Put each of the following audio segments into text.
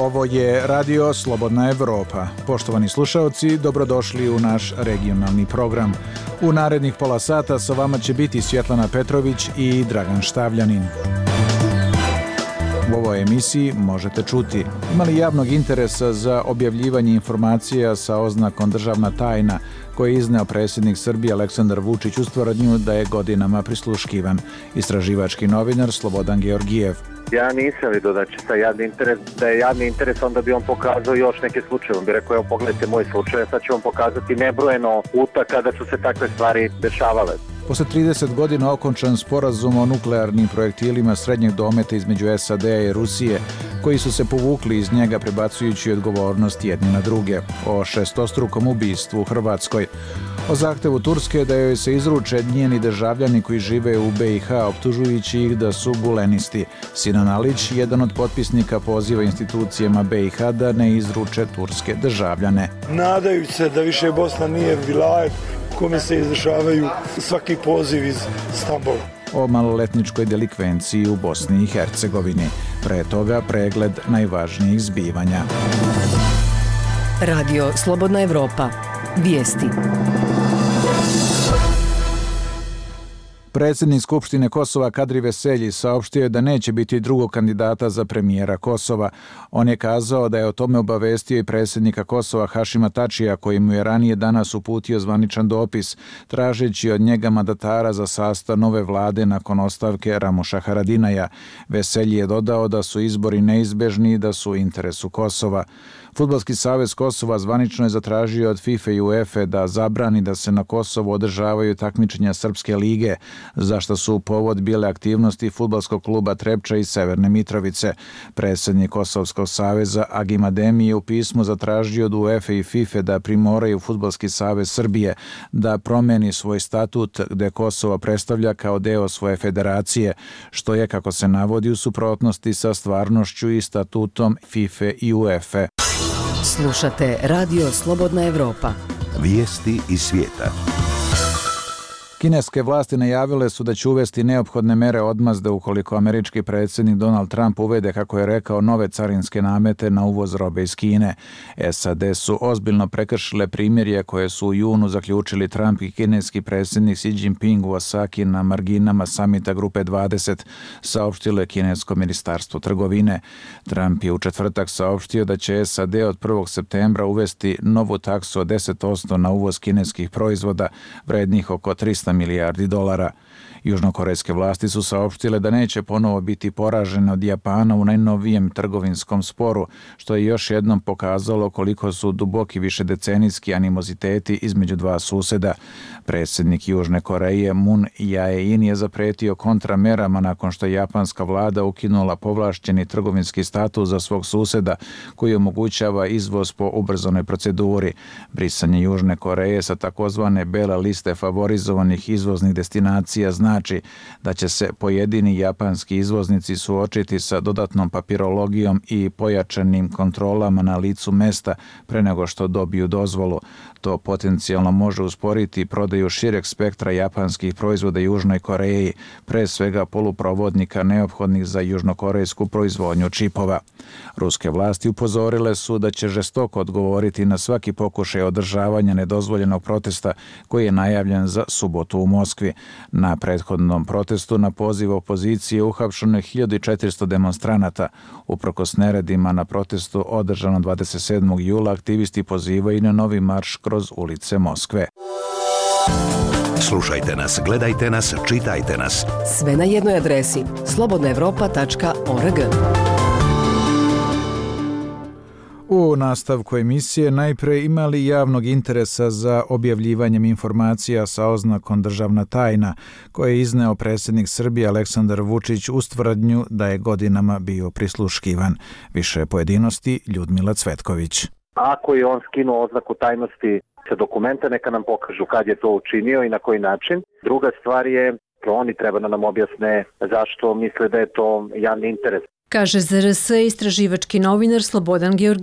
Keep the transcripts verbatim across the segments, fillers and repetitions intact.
Ovo je Radio Slobodna Evropa. Poštovani slušaoci, dobrodošli u naš regionalni program. U narednih pola sata sa vama će biti Svjetlana Petrović i Dragan Štavljanin. U ovoj emisiji možete čuti: ima li javnog interesa za objavljivanje informacija sa oznakom državna tajna koje je izneo predsjednik Srbije Aleksandar Vučić uz tvrdnju da je godinama prisluškivan? Istraživački novinar Slobodan Georgijev. Ja nisam vidio da će sa javni interes, da je javni interes, onda bi on pokazao još neke slučaje. On bi rekao, evo pogledajte moj slučaj, sad ću vam pokazati nebrojeno puta kada su se takve stvari dešavale. Posle trideset godina okončan sporazum o nuklearnim projektilima srednjeg dometa između S A D-a i Rusije, koji su se povukli iz njega prebacujući odgovornost jedni na druge, o šestostrukom ubistvu u Hrvatskoj, o zahtevu Turske da joj se izruče njeni državljani koji žive u B i H, optužujući ih da su gulenisti. Sinan Alić, jedan od potpisnika poziva institucijama B i H da ne izruče turske državljane. Nadajući se da više Bosna nije vilajet kome se izvršavaju svaki poziv iz Stambola. O maloletničkoj delikvenciji u Bosni i Hercegovini. Pre toga pregled najvažnijih zbivanja. Radio Slobodna Evropa. Vijesti. Predsjednik Skupštine Kosova Kadri Veselji saopštio je da neće biti drugog kandidata za premijera Kosova. On je kazao da je o tome obavestio i predsjednika Kosova Hašima Tačija, koji mu je ranije danas uputio zvaničan dopis, tražeći od njega mandatara za sastav nove vlade nakon ostavke Ramuša Haradinaja. Veselji je dodao da su izbori neizbežni i da su u interesu Kosova. Fudbalski savez Kosova zvanično je zatražio od FIFA i UEFA da zabrani da se na Kosovu održavaju takmičenja Srpske lige, za što su povod bile aktivnosti fudbalskog kluba Trepča i Severne Mitrovice. Predsjednik Kosovskog saveza Agim Ademi je u pismu zatražio od UEFA i FIFA da primoraju Fudbalski savez Srbije da promeni svoj statut gde Kosovo predstavlja kao deo svoje federacije, što je, kako se navodi, u suprotnosti sa stvarnošću i statutom FIFA i UEFA. Slušate Radio Slobodna Evropa. Vijesti iz svijeta. Kineske vlasti najavile su da će uvesti neophodne mere odmazde ukoliko američki predsjednik Donald Trump uvede, kako je rekao, nove carinske namete na uvoz robe iz Kine. S A D su ozbiljno prekršile primjerje koje su u junu zaključili Trump i kineski predsjednik Xi Jinping u Osaki na marginama samita Grupe dvadeset, saopštilo je kinesko ministarstvo trgovine. Trump je u četvrtak saopštio da će S A D od prvog septembra uvesti novu taksu od deset posto na uvoz kineskih proizvoda vrednih oko trista milijardi dolara. Južnokorejske vlasti su saopštile da neće ponovo biti poražene od Japana u najnovijem trgovinskom sporu, što je još jednom pokazalo koliko su duboki višedecenijski animoziteti između dva suseda. Predsjednik Južne Koreje Moon Jae-in je zapretio kontramerama nakon što je japanska vlada ukinula povlašćeni trgovinski status za svog suseda koji omogućava izvoz po ubrzanoj proceduri. Brisanje Južne Koreje sa takozvane bele liste favorizovanih izvoznih destinacija znači da će se pojedini japanski izvoznici suočiti sa dodatnom papirologijom i pojačanim kontrolama na licu mesta pre nego što dobiju dozvolu. To potencijalno može usporiti prodaju šireg spektra japanskih proizvoda Južnoj Koreji, pre svega poluprovodnika neophodnih za južnokorejsku proizvodnju čipova. Ruske vlasti upozorile su da će žestoko odgovoriti na svaki pokušaj održavanja nedozvoljenog protesta koji je najavljen za subotu u Moskvi. Na prethodnom protestu na poziv opozicije uhapšeno je hiljadu četiristo demonstranata. Uprkos neredima na protestu održanom dvadeset sedmog jula, aktivisti pozivaju na novi marš kroz ulice Moskve. Slušajte nas, gledajte nas, čitajte nas. Sve na jednoj adresi slobodna evropa tačka org. U nastavku emisije najpre imali javnog interesa za objavljivanjem informacija sa oznakom državna tajna koje je izneo predsjednik Srbije Aleksandar Vučić uz tvrdnju da je godinama bio prisluškivan. Više pojedinosti Ljudmila Cvetković. Ako je on skinuo oznaku tajnosti sa dokumenta, neka nam pokažu kad je to učinio i na koji način. Druga stvar je, oni treba da nam objasne zašto misle da je to javni interes. Kaže za R S istraživački novinar Slobodan Georgijev.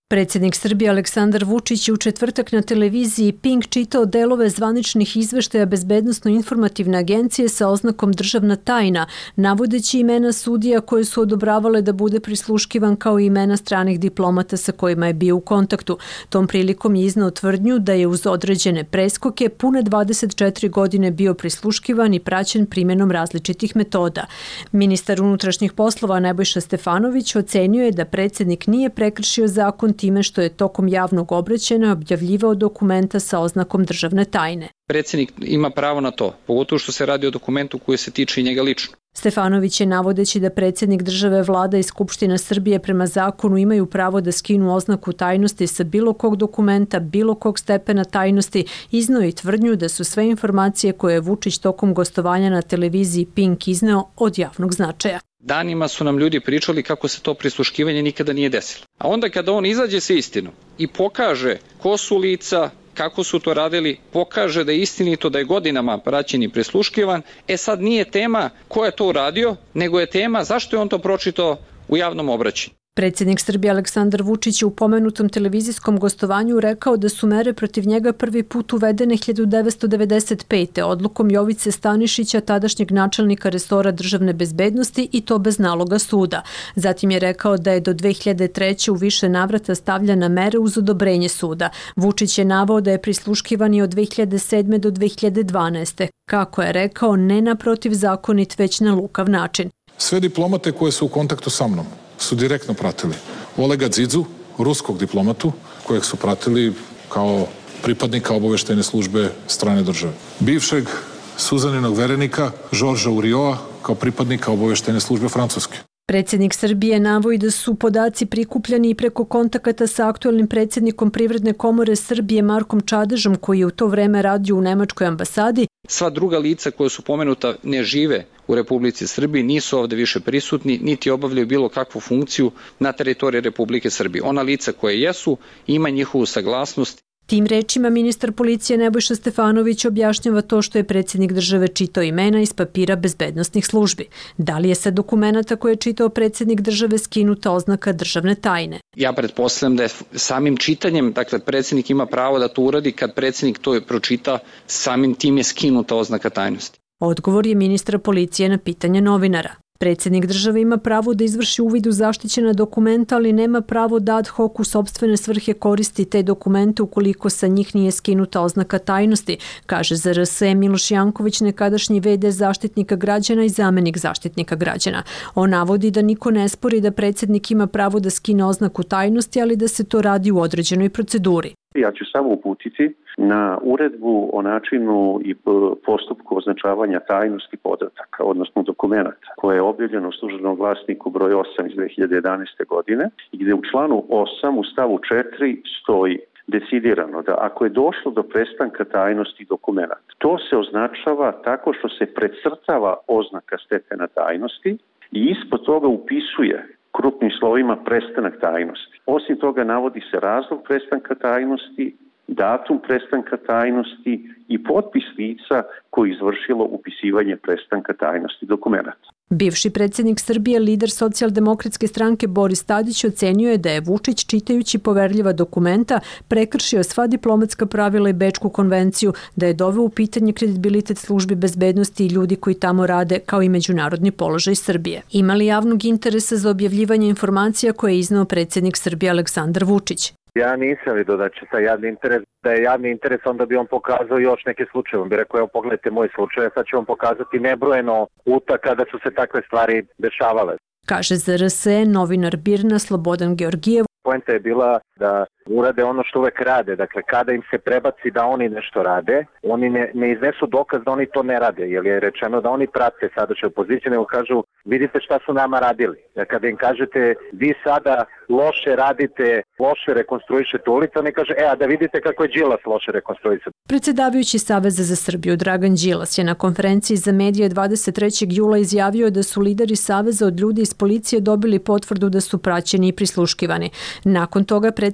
Predsjednik Srbije Aleksandar Vučić je u četvrtak na televiziji Pink čitao delove zvaničnih izveštaja Bezbednosno-informativne agencije sa oznakom državna tajna, navodeći imena sudija koje su odobravale da bude prisluškivan kao i imena stranih diplomata sa kojima je bio u kontaktu. Tom prilikom je iznao tvrdnju da je uz određene preskoke pune dvadeset četiri godine bio prisluškivan i praćen primjenom različitih metoda. Ministar unutrašnjih poslova Nebojša Stefanović ocenio je da predsjednik nije prekršio zakon time što je tokom javnog obraćanja objavljivao dokumenta sa oznakom državne tajne. Predsjednik ima pravo na to, pogotovo što se radi o dokumentu koji se tiče i njega lično. Stefanović je navodeći da predsjednik države, vlada i Skupština Srbije prema zakonu imaju pravo da skinu oznaku tajnosti sa bilo kog dokumenta, bilo kog stepena tajnosti, izneo i tvrdnju da su sve informacije koje je Vučić tokom gostovanja na televiziji Pink izneo od javnog značaja. Danima su nam ljudi pričali kako se to prisluškivanje nikada nije desilo. A onda kada on izađe sa istinom i pokaže ko su lica, kako su to radili, pokaže da je istinito, da je godinama praćen i prisluškivan, e sad nije tema ko je to uradio, nego je tema zašto je on to pročitao u javnom obraćanju. Predsjednik Srbije Aleksandar Vučić je u pomenutom televizijskom gostovanju rekao da su mere protiv njega prvi put uvedene hiljadu devetsto devedeset pete. odlukom Jovice Stanišića, tadašnjeg načelnika resora državne bezbednosti, i to bez naloga suda. Zatim je rekao da je do dve hiljade treće. u više navrata stavljena mere uz odobrenje suda. Vučić je naveo da je prisluškivan i od dve hiljade sedme. do dve hiljade dvanaeste. Kako je rekao, ne na protivzakonit, već na lukav način. Sve diplomate koje su u kontaktu sa mnom su direktno pratili Olega Dzidzu, ruskog diplomatu, kojeg su pratili kao pripadnika obaveštajne službe strane države. Bivšeg Suzaninog verenika Žorža Urioa kao pripadnika obaveštajne službe Francuske. Predsjednik Srbije navodi da su podaci prikupljani i preko kontakata sa aktuelnim predsjednikom Privredne komore Srbije Markom Čadežom, koji je u to vreme radio u Nemačkoj ambasadi. Sva druga lica koja su pomenuta ne žive u Republici Srbiji, nisu ovde više prisutni, niti obavljaju bilo kakvu funkciju na teritoriji Republike Srbije. Ona lica koje jesu, ima njihovu saglasnost. Tim rečima ministar policije Nebojša Stefanović objašnjava to što je predsjednik države čitao imena iz papira bezbednosnih službi. Da li je sa dokumenata koje je čitao predsjednik države skinuta oznaka državne tajne? Ja pretpostavljam da je samim čitanjem, dakle predsjednik ima pravo da to uradi, kad predsjednik to pročita, samim tim je skinuta oznaka tajnosti. Odgovor je ministra policije na pitanje novinara. Predsjednik države ima pravo da izvrši uvid u zaštićena dokumenta, ali nema pravo da ad hoc u sopstvene svrhe koristi te dokumente ukoliko sa njih nije skinuta oznaka tajnosti, kaže za er es Miloš Janković, nekadašnji ve de Zaštitnika građana i zamenik Zaštitnika građana. On navodi da niko ne spori da predsjednik ima pravo da skine oznaku tajnosti, ali da se to radi u određenoj proceduri. Ja ću samo uputiti na uredbu o načinu i postupku označavanja tajnosti podataka, odnosno dokumenata, koje je objavljeno u Službenom glasniku broj osam iz dve hiljade jedanaeste. godine i gde u članu osam u stavu četiri stoji decidirano da ako je došlo do prestanka tajnosti dokumenata, to se označava tako što se precrtava oznaka stepena tajnosti i ispod toga upisuje krupnim slovima prestanak tajnosti. Osim toga navodi se razlog prestanka tajnosti, datum prestanka tajnosti i potpis lica koji je izvršilo upisivanje prestanka tajnosti dokumenata. Bivši predsjednik Srbije, lider Socijaldemokratske stranke Boris Tadić, ocenio je da je Vučić, čitajući poverljiva dokumenta, prekršio sva diplomatska pravila i Bečku konvenciju, da je doveo u pitanje kredibilitet službi bezbednosti i ljudi koji tamo rade, kao i međunarodni položaj Srbije. Ima li javnog interesa za objavljivanje informacija koje je izneo predsjednik Srbije Aleksandar Vučić? Ja nisam vidio da će sa javni interes, da je javni interes, onda bi on pokazao još neke slučaje. On bi rekao, evo pogledajte moj slučaj, sad ću vam pokazati nebrojeno puta kada su se takve stvari dešavale. Kaže za er es novinar BIRN-a Slobodan Georgijev. Poenta je bila da urade ono što uvek rade. Dakle, kada im se prebaci da oni nešto rade, oni ne, ne iznesu dokaz da oni to ne rade, jer je rečeno da oni prate sadašnju opoziciju, nego kažu, vidite šta su nama radili. Jer kada im kažete, vi sada loše radite, loše rekonstruišete ulicu, oni kaže, e, a da vidite kako je Đilas loše rekonstruisao. Predsjedavajući Saveza za Srbiju Dragan Đilas je na konferenciji za medije dvadeset trećeg jula izjavio da su lideri Saveza od ljudi iz policije dobili potvrdu da su praćeni i prisluškivani. Nakon toga predsjednik Srbije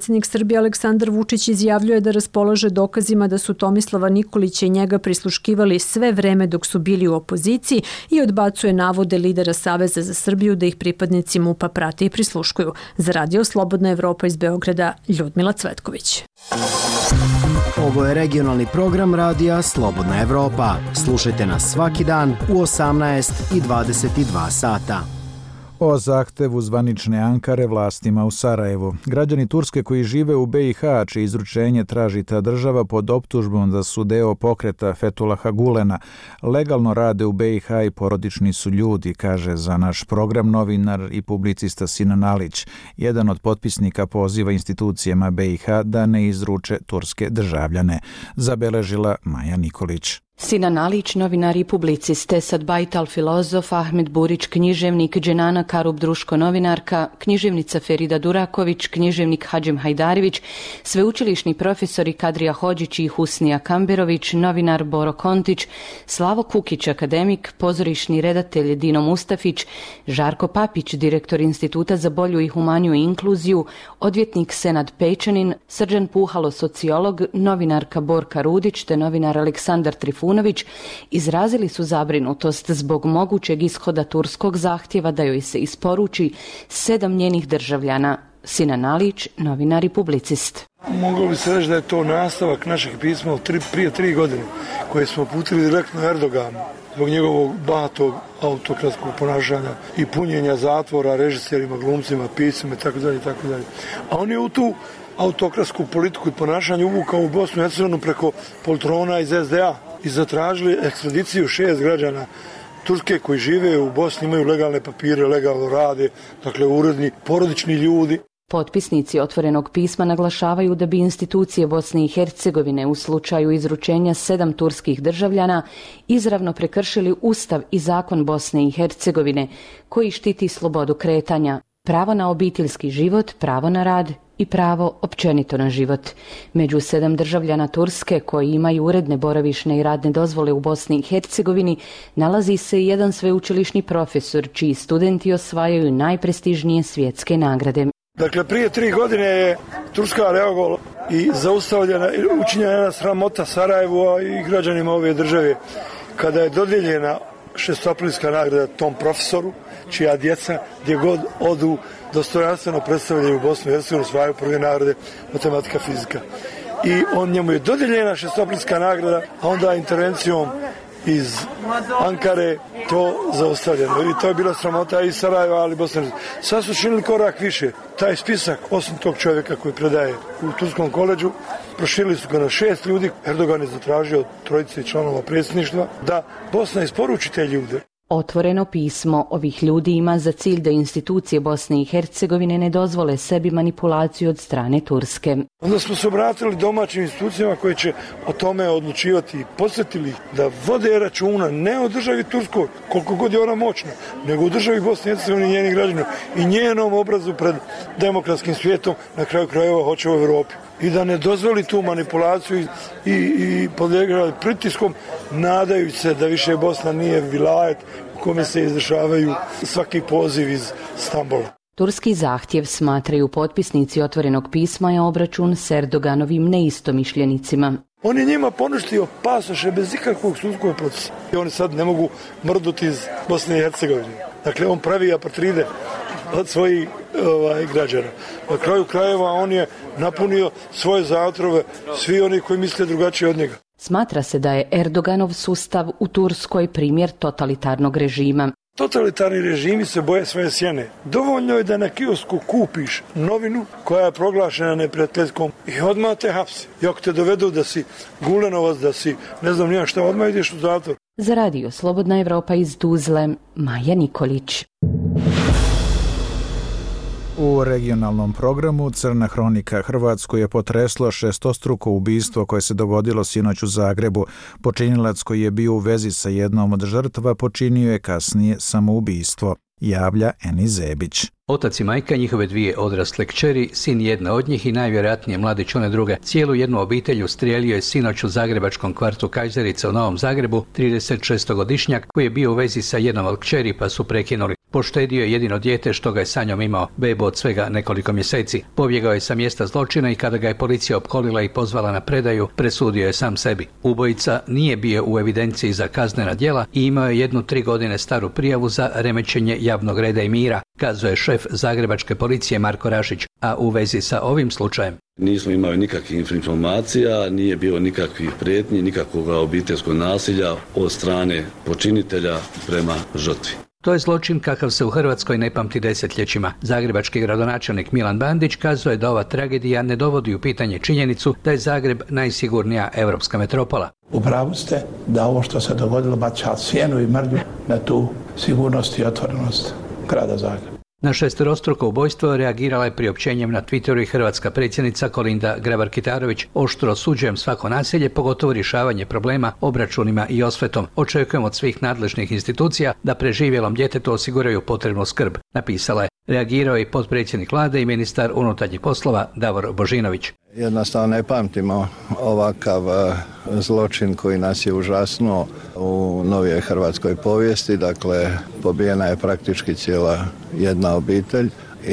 Srbije Aleksandar Vučić izjavljuje da raspolaže dokazima da su Tomislava Nikolića i njega prisluškivali sve vreme dok su bili u opoziciji i odbacuje navode lidera Saveza za Srbiju da ih pripadnici MUP-a prate i prisluškuju. Za Radio Slobodna Evropa iz Beograda, Ljudmila Cvetković. Ovo je regionalni program Radija Slobodna Evropa. Slušajte nas svaki dan u osamnaest i dvadeset dva sata. O zahtevu zvanične Ankare vlastima u Sarajevu. Građani Turske koji žive u be i ha, čije izručenje traži ta država pod optužbom da su deo pokreta Fetulaha Gulena, legalno rade u be i ha i porodični su ljudi, kaže za naš program novinar i publicista Sinan Alić, jedan od potpisnika poziva institucijama be i ha da ne izruče turske državljane, zabeležila Maja Nikolić. Sinan Alić, novinar i publicist, Esad Bajtal, filozof, Ahmed Burić, književnik, Dženana Karub, druško novinarka, književnica Ferida Duraković, književnik Hadžim Hajdarević, sveučilišni profesori Kadrija Hođić i Husnija Kamberović, novinar Boro Kontić, Slavo Kukić, akademik, pozorišni redatelj Dino Mustafić, Žarko Papić, direktor Instituta za bolju i humaniju inkluziju, odvjetnik Senad Pejčanin, Srđan Puhalo, sociolog, novinarka Borka Rudić te novinar Aleksandar Trifunović izrazili su zabrinutost zbog mogućeg ishoda turskog zahtjeva da joj se isporuči sedam njenih državljana. Sinan Alić, novinar i publicist. Moglo bi se reći da je to nastavak našeg pisma tri, prije tri godine koje smo uputili direktno Erdoganu zbog njegovog bahatog autokratskog ponašanja i punjenja zatvora režiserima, glumcima, piscima itd. itd. A on je u tu autokratsku politiku i ponašanje uvukao u Bosnu i Hercegovinu preko poltrona iz es de a i zatražili ekstradiciju šest građana Turske koji žive u Bosni, imaju legalne papire, legalno rade, dakle uredni, porodični ljudi. Potpisnici otvorenog pisma naglašavaju da bi institucije Bosne i Hercegovine u slučaju izručenja sedam turskih državljana izravno prekršili Ustav i zakon Bosne i Hercegovine koji štiti slobodu kretanja, pravo na obiteljski život, pravo na rad i pravo općenito na život. Među sedam državljana Turske koji imaju uredne boravišne i radne dozvole u Bosni i Hercegovini nalazi se i jedan sveučilišni profesor čiji studenti osvajaju najprestižnije svjetske nagrade. Dakle, prije tri godine je Turska reagovala i zaustavljena, učinjena jedna sramota Sarajevu i građanima ove države kada je dodijeljena šestoplinska nagrada tom profesoru, čija djeca gdje god odu dostojanstveno predstavljaju Bosnu i Hercegovinu, osvajaju prve nagrade matematika, fizika. I on njemu je dodijeljena šestoplinska nagrada, a onda intervencijom iz Ankare to zaustavljeno. I to je bila sramota i Sarajeva, ali Bosna i Hercegovina. Sad su činili korak više. Taj spisak, osim tog čovjeka koji predaje u Turskom koleđu, proširili su ga na šest ljudi. Erdogan je zatražio od trojice članova predsjedništva da Bosna isporuči te ljude. Otvoreno pismo ovih ljudi ima za cilj da institucije Bosne i Hercegovine ne dozvole sebi manipulaciju od strane Turske. Onda smo se obratili domaćim institucijama koje će o tome odlučivati i posjetili da vode računa ne o državi Turskoj, koliko god je ona moćna, nego u državi Bosne i Hercegovine i njenih građana i njenom obrazu pred demokratskim svijetom, na kraju krajeva hoće u Europi. I da ne dozvoli tu manipulaciju i, i, i podlega pritiskom, nadajući se da više Bosna nije vilajet u kome se izvršavaju svaki poziv iz Stambola. Turski zahtjev, smatraju potpisnici otvorenog pisma, je obračun s Erdoganovim neistomišljenicima. On je njima poništio pasoše bez ikakvog sudskog procesa. I oni sad ne mogu mrduti iz Bosne i Hercegovine. Dakle, on pravi apatride od svojih ovaj, građana. Na kraju krajeva on je napunio svoje zatrove, svi oni koji misle drugačije od njega. Smatra se da je Erdoganov sustav u Turskoj primjer totalitarnog režima. Totalitarni režimi se boje svoje sjene. Dovoljno je da na kiosku kupiš novinu koja je proglašena neprijateljskom i odmah te hapsi. I ako te dovedu da si Gulenovac, da si ne znam nija šta, odmah ideš u zatvor. Za Radio Slobodna Evropa iz Tuzle, Maja Nikolić. U regionalnom programu Crna hronika Hrvatsku je potreslo šestostruko ubistvo koje se dogodilo sinoć u Zagrebu. Počinilac koji je bio u vezi sa jednom od žrtva počinio je kasnije samoubistvo, javlja Eni Zebić. Otac i majka, njihove dvije odrasle kćeri, sin jedne od njih i najvjerojatnije mladić one druge. Cijelu jednu obitelj ustrijelio je sinoć u zagrebačkom kvartu Kajzerica u Novom Zagrebu, tridesetšestogodišnjak koji je bio u vezi sa jednom od kćeri pa su prekinuli. Poštedio je jedino dijete što ga je sa njom imao, bebu od svega nekoliko mjeseci. Pobjegao je sa mjesta zločina i kada ga je policija opkolila i pozvala na predaju, presudio je sam sebi. Ubojica nije bio u evidenciji za kaznena djela i imao je jednu tri godine staru prijavu za remećenje javnog reda i mira, kazuje šef zagrebačke policije Marko Rašić, a u vezi sa ovim slučajem. Nismo imali nikakvih informacija, nije bilo nikakvih prijetnji, nikakvog obiteljskog nasilja od strane počinitelja prema žrtvi. To je zločin kakav se u Hrvatskoj ne pamti desetljećima. Zagrebački gradonačelnik Milan Bandić kazuje da ova tragedija ne dovodi u pitanje činjenicu da je Zagreb najsigurnija europska metropola. U pravu ste da ovo što se dogodilo baca sjenu i mrlju na tu sigurnost i otvorenost grada Zagreba. Na šesterostruko ubojstvo reagirala je priopćenjem na Twitteru i hrvatska predsjednica Kolinda Grabar-Kitarović. Oštro osuđujem svako nasilje, pogotovo rješavanje problema obračunima i osvetom. Očekujem od svih nadležnih institucija da preživjelom djetetu osiguraju potrebnu skrb, napisala je. Reagirao je i potpredsjednik vlade i ministar unutarnjih poslova Davor Božinović. Jednostavno ne pamtimo ovakav zločin koji nas je užasnuo u novijoj hrvatskoj povijesti. Dakle, pobijena je praktički cijela jedna obitelj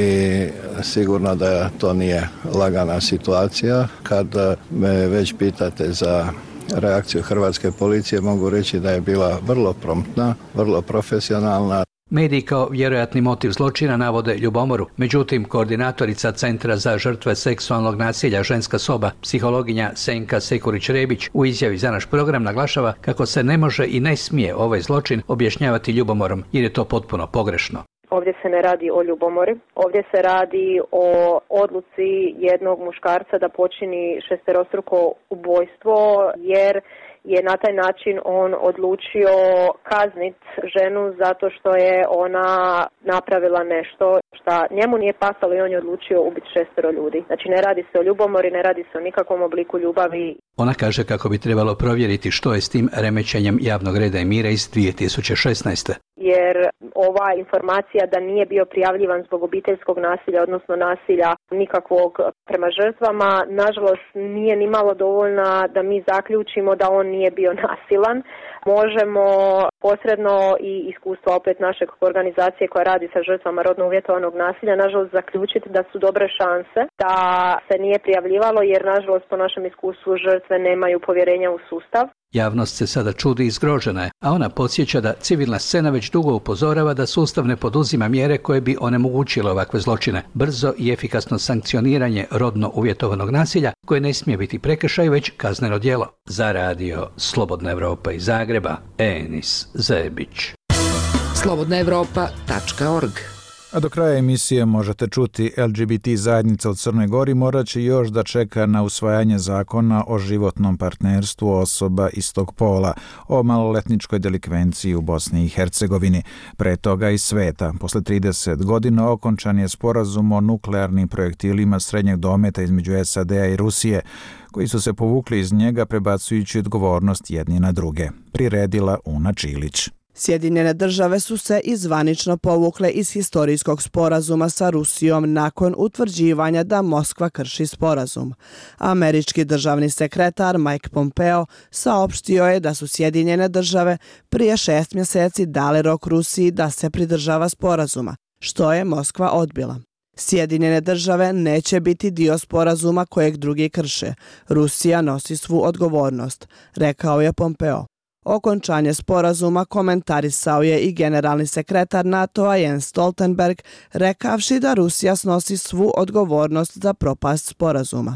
i sigurno da to nije lagana situacija. Kad me već pitate za reakciju hrvatske policije, mogu reći da je bila vrlo promptna, vrlo profesionalna. Mediji kao vjerojatni motiv zločina navode ljubomoru. Međutim, koordinatorica Centra za žrtve seksualnog nasilja Ženska soba, psihologinja Senka Sekurić-Rebić, u izjavi za naš program naglašava kako se ne može i ne smije ovaj zločin objašnjavati ljubomorom, jer je to potpuno pogrešno. Ovdje se ne radi o ljubomori, ovdje se radi o odluci jednog muškarca da počini šesterostruko ubojstvo, jer je na taj način on odlučio kazniti ženu zato što je ona napravila nešto što njemu nije pasalo i on je odlučio ubiti šestero ljudi. Znači ne radi se o ljubomori, ne radi se o nikakvom obliku ljubavi. Ona kaže kako bi trebalo provjeriti što je s tim remećenjem javnog reda i mira iz dvije tisuće šesnaeste. Jer ova informacija da nije bio prijavljivan zbog obiteljskog nasilja, odnosno nasilja nikakvog prema žrtvama, nažalost nije ni malo dovoljna da mi zaključimo da on nije bio nasilan. Možemo posredno i iskustva opet našeg organizacije koja radi sa žrtvama rodno uvjetovanog nasilja, nažalost zaključiti da su dobre šanse da se nije prijavljivalo, jer nažalost po našem iskustvu žrtve nemaju povjerenja u sustav. Javnost se sada čudi i zgrožena je, a ona podsjeća da civilna scena već dugo upozorava da sustav ne poduzima mjere koje bi onemogućile ovakve zločine. Brzo i efikasno sankcioniranje rodno uvjetovanog nasilja koje ne smije biti prekršaj već kazneno djelo. Za radio Slobodna Evropa iz Zagreba, Enis Zebić. slobodna evropa tačka org. A do kraja emisije možete čuti L G B T zajednica u Crnoj Gori morat će još da čeka na usvajanje zakona o životnom partnerstvu osoba istog pola, o maloletničkoj delikvenciji u Bosni i Hercegovini. Pre toga i sveta. Posle trideset godina okončan je sporazum o nuklearnim projektilima srednjeg dometa između S A D-a i Rusije, koji su se povukli iz njega prebacujući odgovornost jedni na druge. Priredila Una Čilić. Sjedinjene države su se i zvanično povukle iz historijskog sporazuma sa Rusijom nakon utvrđivanja da Moskva krši sporazum. Američki državni sekretar Mike Pompeo saopštio je da su Sjedinjene države prije šest mjeseci dale rok Rusiji da se pridržava sporazuma, što je Moskva odbila. Sjedinjene države neće biti dio sporazuma kojeg drugi krše. Rusija nosi svu odgovornost, rekao je Pompeo. Okončanje sporazuma komentarisao je i generalni sekretar NATO-a Jens Stoltenberg, rekavši da Rusija snosi svu odgovornost za propast sporazuma.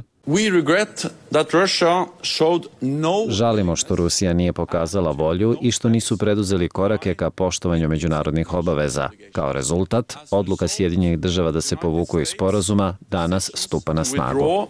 Žalimo što Rusija nije pokazala volju i što nisu preduzeli korake ka poštovanju međunarodnih obaveza. Kao rezultat, odluka Sjedinjenih država da se povuku iz sporazuma danas stupa na snagu.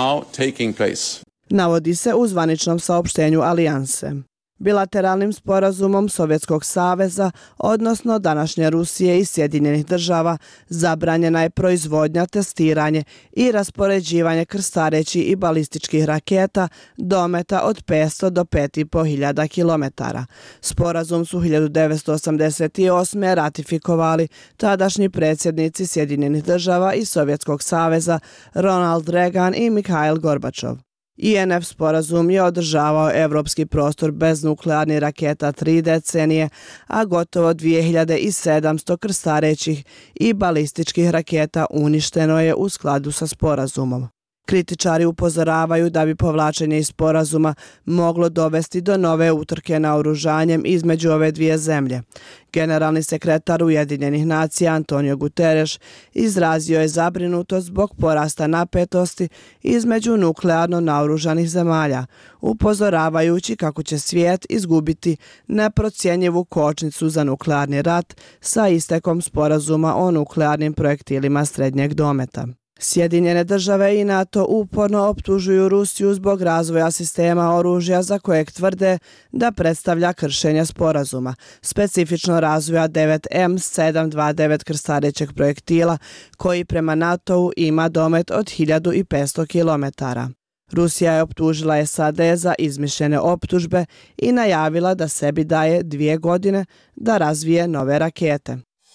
Navodi se u zvaničnom saopštenju alijanse. Bilateralnim sporazumom Sovjetskog saveza, odnosno današnje Rusije i Sjedinjenih država, zabranjena je proizvodnja, testiranje i raspoređivanje krstarećih i balističkih raketa dometa od petsto do pet i po hiljada kilometara. Sporazum su hiljadu devetsto osamdeset osme ratifikovali tadašnji predsjednici Sjedinjenih država i Sovjetskog saveza Ronald Reagan i Mihail Gorbačov. I N F sporazum je održavao evropski prostor bez nuklearnih raketa tri decenije, a gotovo dvije hiljade sedamsto krstarećih i balističkih raketa uništeno je u skladu sa sporazumom. Kritičari upozoravaju da bi povlačenje iz sporazuma moglo dovesti do nove utrke naoružanjem između ove dvije zemlje. Generalni sekretar Ujedinjenih nacija Antonio Guterres izrazio je zabrinutost zbog porasta napetosti između nuklearno naoružanih zemalja, upozoravajući kako će svijet izgubiti neprocjenjivu kočnicu za nuklearni rat sa istekom sporazuma o nuklearnim projektilima srednjeg dometa. Sjedinjene države i NATO uporno optužuju Rusiju zbog razvoja sistema oružja za kojeg tvrde da predstavlja kršenje sporazuma, specifično razvoja devet M sedam dvadeset devet krstarećeg projektila koji prema NATO-u ima domet od hiljadu petsto kilometara. Rusija je optužila S A D za izmišljene optužbe i najavila da sebi daje dvije godine da razvije nove rakete.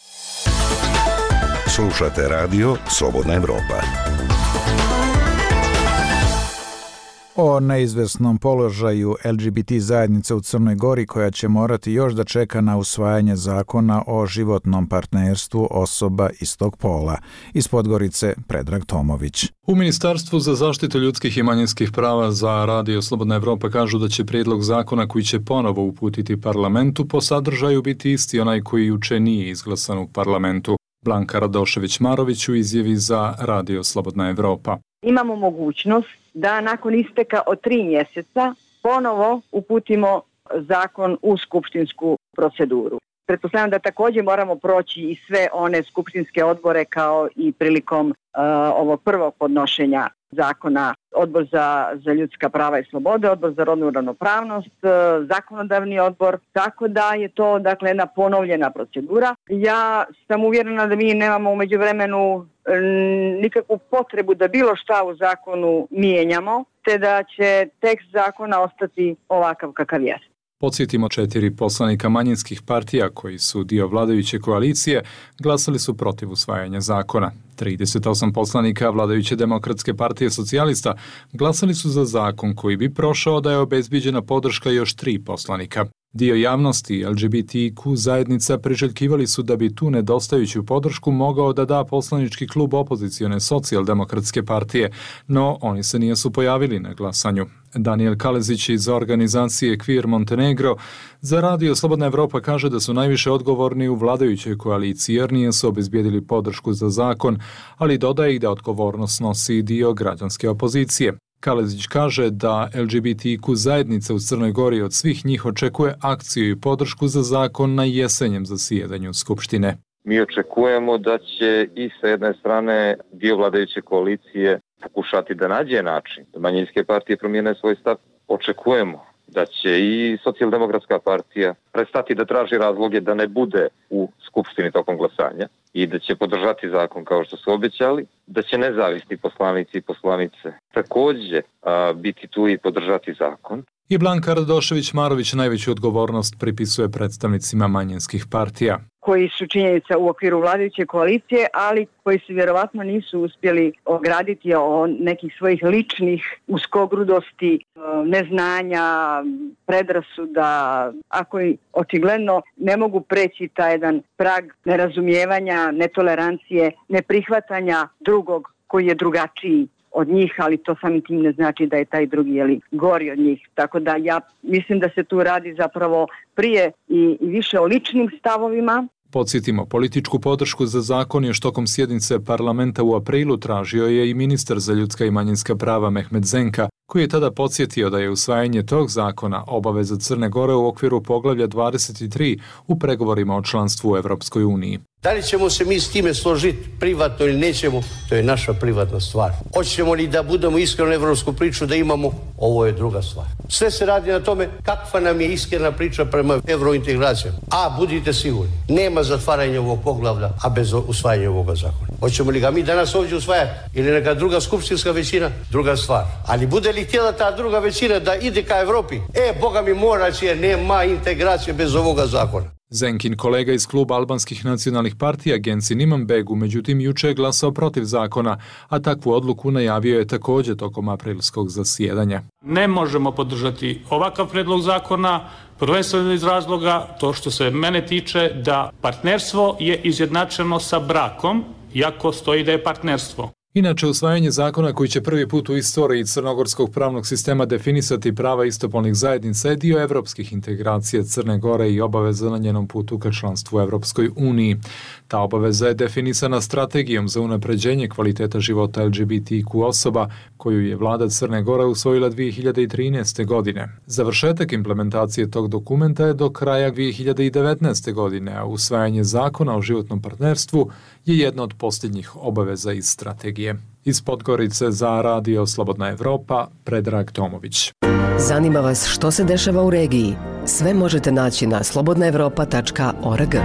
Slušate radio Slobodna Evropa. O neizvesnom položaju L G B T zajednice u Crnoj Gori koja će morati još da čeka na usvajanje zakona o životnom partnerstvu osoba istog pola. Iz Podgorice Predrag Tomović. U Ministarstvu za zaštitu ljudskih i manjinskih prava za radio Slobodna Evropa kažu da će prijedlog zakona koji će ponovo uputiti parlamentu po sadržaju biti isti onaj koji juče nije izglasan u parlamentu. Blanka Radošević-Marović u izjavi za radio Slobodna Evropa. Imamo mogućnost da nakon isteka od tri mjeseca ponovo uputimo zakon u skupštinsku proceduru. Pretpostavljam da također moramo proći i sve one skupštinske odbore kao i prilikom uh, ovog prvog podnošenja zakona, odbor za, za ljudska prava i slobode, odbor za rodnu ravnopravnost, zakonodavni odbor, tako da je to dakle jedna ponovljena procedura. Ja sam uvjerena da mi nemamo u međuvremenu nikakvu potrebu da bilo šta u zakonu mijenjamo, te da će tekst zakona ostati ovakav kakav jest. Podsjetimo, četiri poslanika manjinskih partija koji su dio vladajuće koalicije glasali su protiv usvajanja zakona. trideset osam poslanika vladajuće Demokratske partije socijalista glasali su za zakon koji bi prošao da je obezbiđena podrška još tri poslanika. Dio javnosti L G B T Q zajednica priželjkivali su da bi tu nedostajuću podršku mogao da da poslanički klub opozicione socijaldemokratske partije, no oni se nisu pojavili na glasanju. Daniel Kalezić iz organizacije Queer Montenegro za radio Slobodna Evropa kaže da su najviše odgovorni u vladajućoj koaliciji jer nisu obezbijedili podršku za zakon, ali dodaje i da odgovornost nosi dio građanske opozicije. Kalezić kaže da L G B T Q zajednica u Crnoj Gori od svih njih očekuje akciju i podršku za zakon na jesenjem zasjedanju Skupštine. Mi očekujemo da će i sa jedne strane dio vladajuće koalicije pokušati da nađe način da manjinske partije promijene svoj stav. Očekujemo da će i socijaldemokratska partija prestati da traži razloge da ne bude u Skupštini tokom glasanja i da će podržati zakon kao što su obećali, da će nezavisni poslanici i poslanice također a, biti tu i podržati zakon. I Blanka Radošević-Marović najveću odgovornost pripisuje predstavnicima manjinskih partija, koji su činjenica u okviru vladajuće koalicije, ali koji se vjerovatno nisu uspjeli ograditi o nekih svojih ličnih uskogrudosti, neznanja, predrasuda, a koji očigledno ne mogu preći taj jedan prag nerazumijevanja, netolerancije, neprihvatanja drugog koji je drugačiji od njih, ali to samim tim ne znači da je taj drugi jeli, gori od njih. Tako da ja mislim da se tu radi zapravo prije i, i više o ličnim stavovima. Podsjetimo, političku podršku za zakon još tokom sjednice parlamenta u aprilu tražio je i ministar za ljudska i manjinska prava Mehmet Zenka, koji je tada podsjetio da je usvajanje tog zakona obaveza Crne Gore u okviru poglavlja dvadeset tri u pregovorima o članstvu u Evropskoj uniji. Da li ćemo se mi s time složiti privatno ili nećemo, to je naša privatna stvar. Hoćemo li da budemo iskreno evropsku priču da imamo, ovo je druga stvar. Sve se radi na tome kakva nam je iskrena priča prema evrointegracijama. A budite sigurni, nema zatvaranja ovog poglavlja, a bez usvajanja ovoga zakona. Hoćemo li ga mi danas ovdje usvajati ili neka druga skupštinska većina, druga stvar. Ali bude li htjela ta druga većina da ide ka Evropi, e, Boga mi mora će, nema integracije bez ovoga zakona. Zenkin kolega iz kluba albanskih nacionalnih partija Genci Niman Begu međutim juče je glasao protiv zakona, a takvu odluku najavio je također tokom aprilskog zasjedanja. Ne možemo podržati ovakav predlog zakona, prvenstveno iz razloga to što se mene tiče da partnerstvo je izjednačeno sa brakom, iako stoji da je partnerstvo. Inače, usvajanje zakona koji će prvi put u istoriji crnogorskog pravnog sistema definisati prava istopolnih zajednica je dio evropskih integracija Crne Gore i obaveza na njenom putu ka članstvu u Evropskoj uniji. Ta obaveza je definisana strategijom za unapređenje kvaliteta života L G B T Q osoba koju je vlada Crne Gore usvojila dvije hiljade trinaeste. godine. Završetak implementacije tog dokumenta je do kraja dvije hiljade devetnaeste. godine, a usvajanje zakona o životnom partnerstvu je jedna od posljednjih obaveza iz strategije. Iz Podgorice za Radio Slobodna Evropa, Predrag Tomović. Zanima vas što se dešava u regiji? Sve možete naći na slobodna evropa tačka org.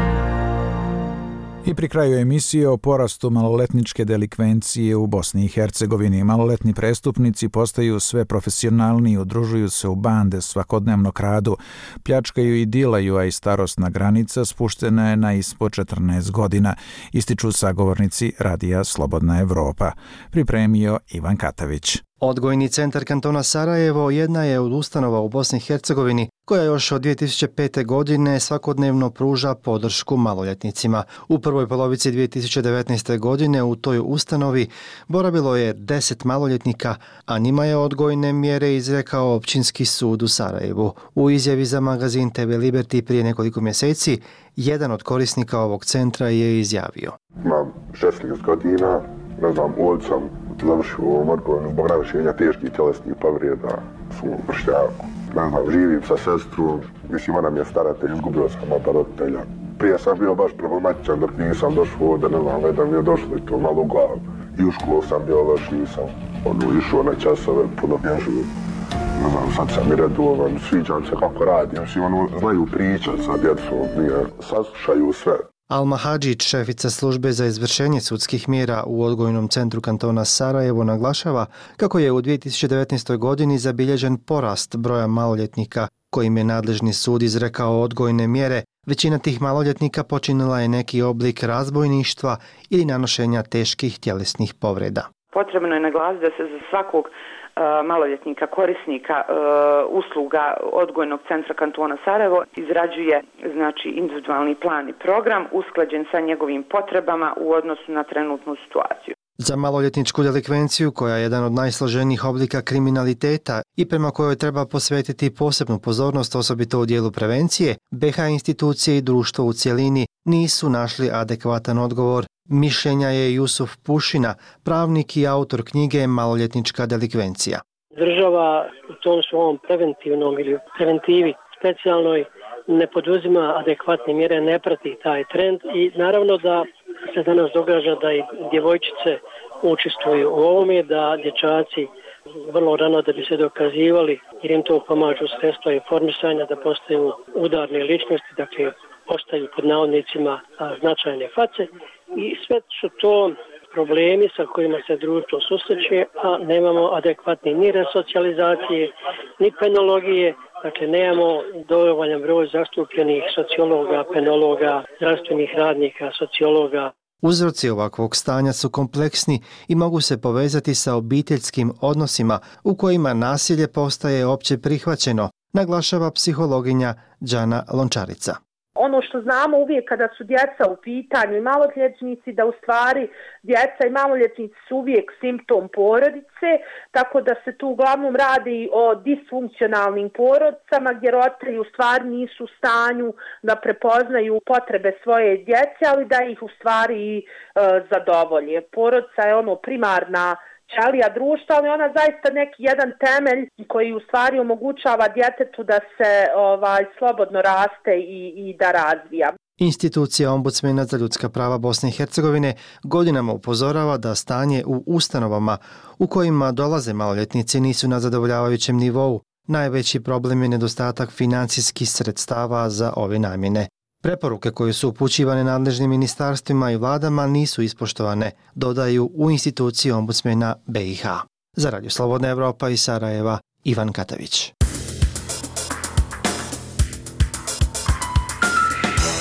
I pri kraju emisije o porastu maloletničke delikvencije u Bosni i Hercegovini. Maloletni prestupnici postaju sve profesionalniji, udružuju se u bande, svakodnevno kradu, pljačkaju i dilaju, a i starosna granica spuštena je na ispod četrnaest godina, ističu sagovornici Radija Slobodna Evropa. Pripremio Ivan Katavić. Odgojni centar kantona Sarajevo jedna je od ustanova u Bosni i Hercegovini koja još od dvije tisuće pete. godine svakodnevno pruža podršku maloljetnicima. U prvoj polovici dvije tisuće devetnaeste. godine u toj ustanovi boravilo je deset maloljetnika, a njima je odgojne mjere izrekao Općinski sud u Sarajevu. U izjavi za magazin T V Liberty prije nekoliko mjeseci, jedan od korisnika ovog centra je izjavio. Imam šesnaest godina, ne znam, ovdje sam završio u ovom odgojnom zbog navršenja teških tjelesnih povreda, svom vršnjaku. Ne znam, živim sa sestrom, mislim, ona mi je staratelj, izgubio sam oba roditelja. Prije sam bio baš problematičan dok nisam došao ovdje, ne znam, već da mi je došlo i to malo u glavu. I u školu sam bio loš, nisam ono, išao na časove, puno vježu. Ne znam, sad sam i redovan, sviđam se kako radim, svi ono, znaju pričat sa djecom, nije, saslušaju sve. Alma Hadžić, šefica službe za izvršenje sudskih mjera u odgojnom centru kantona Sarajevo, naglašava kako je u dvije tisuće devetnaestoj. godini zabilježen porast broja maloljetnika kojim je nadležni sud izrekao odgojne mjere. Većina tih maloljetnika počinila je neki oblik razbojništva ili nanošenja teških tjelesnih povreda. Potrebno je naglasiti da se za svakog maloljetnika, korisnika uh, usluga odgojnog centra kantona Sarajevo izrađuje znači individualni plan i program usklađen sa njegovim potrebama u odnosu na trenutnu situaciju. Za maloljetničku delikvenciju, koja je jedan od najsloženijih oblika kriminaliteta i prema kojoj treba posvetiti posebnu pozornost osobito u dijelu prevencije, B H institucije i društvo u cjelini nisu našli adekvatan odgovor. Mišljenja je Jusuf Pušina, pravnik i autor knjige Maloljetnička delikvencija. Država u tom svom preventivnom ili preventivi specijalnoj ne poduzima adekvatne mjere, ne prati taj trend i naravno da se danas događa da i djevojčice učestvuju u ovome, da dječaci vrlo rano da bi se dokazivali jer im to pomažu sredstva informisanja da postaju udarne ličnosti, dakle postaju pod navodnicima značajne face i sve su to problemi sa kojima se društvo susreće, a nemamo adekvatni ni resocijalizacije, ni penologije, dakle nemamo dovoljan broj zastupljenih sociologa, penologa, zdravstvenih radnika, sociologa. Uzroci ovakvog stanja su kompleksni i mogu se povezati sa obiteljskim odnosima u kojima nasilje postaje opće prihvaćeno, naglašava psihologinja Đana Lončarica. Ono što znamo uvijek kada su djeca u pitanju i maloljetnici, da u stvari djeca i maloljetnici su uvijek simptom porodice, tako da se tu uglavnom radi o disfunkcionalnim porodicama gdje roditelji u stvari nisu u stanju da prepoznaju potrebe svoje djece, ali da ih u stvari i e, zadovolje. Porodica je ono primarna ćelija društva, ali ona zaista neki jedan temelj koji u stvari omogućava djetetu da se ovaj slobodno raste i, i da razvija. Institucija Ombudsmena za ljudska prava Bosne i Hercegovine godinama upozorava da stanje u ustanovama u kojima dolaze maloljetnici nisu na zadovoljavajućem nivou. Najveći problem je nedostatak financijskih sredstava za ove namjene. Preporuke koje su upućivane nadležnim ministarstvima i vladama nisu ispoštovane, dodaju u instituciji Ombudsmena B i H. Za Radio Slobodna Evropa iz Sarajeva, Ivan Katavić.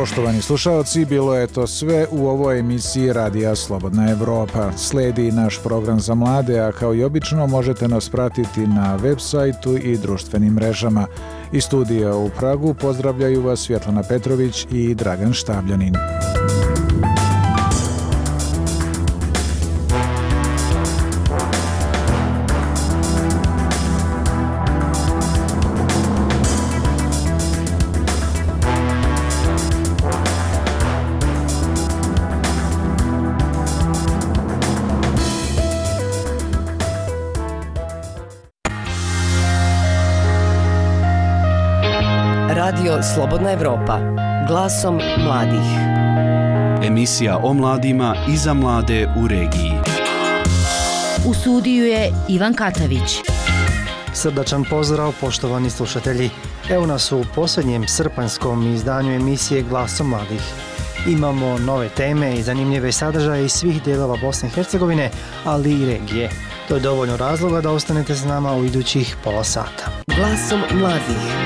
Poštovani slušalci, bilo je to sve u ovoj emisiji Radija Slobodna Evropa. Sledi naš program za mlade, a kao i obično možete nas pratiti na web sajtu i društvenim mrežama. Iz studija u Pragu pozdravljaju vas Svjetlana Petrović i Dragan Štabljanin. Radio Slobodna Evropa, glasom mladih. Emisija o mladima i za mlade u regiji. U studiju je Ivan Katavić. Srdačan pozdrav, poštovani slušatelji. Evo nas u posljednjem srpanjskom izdanju emisije Glasom mladih. Imamo nove teme i zanimljive sadržaje iz svih dijelova Bosne i Hercegovine, ali i regije. To je dovoljno razloga da ostanete s nama u idućih pola sata. Glasom mladih.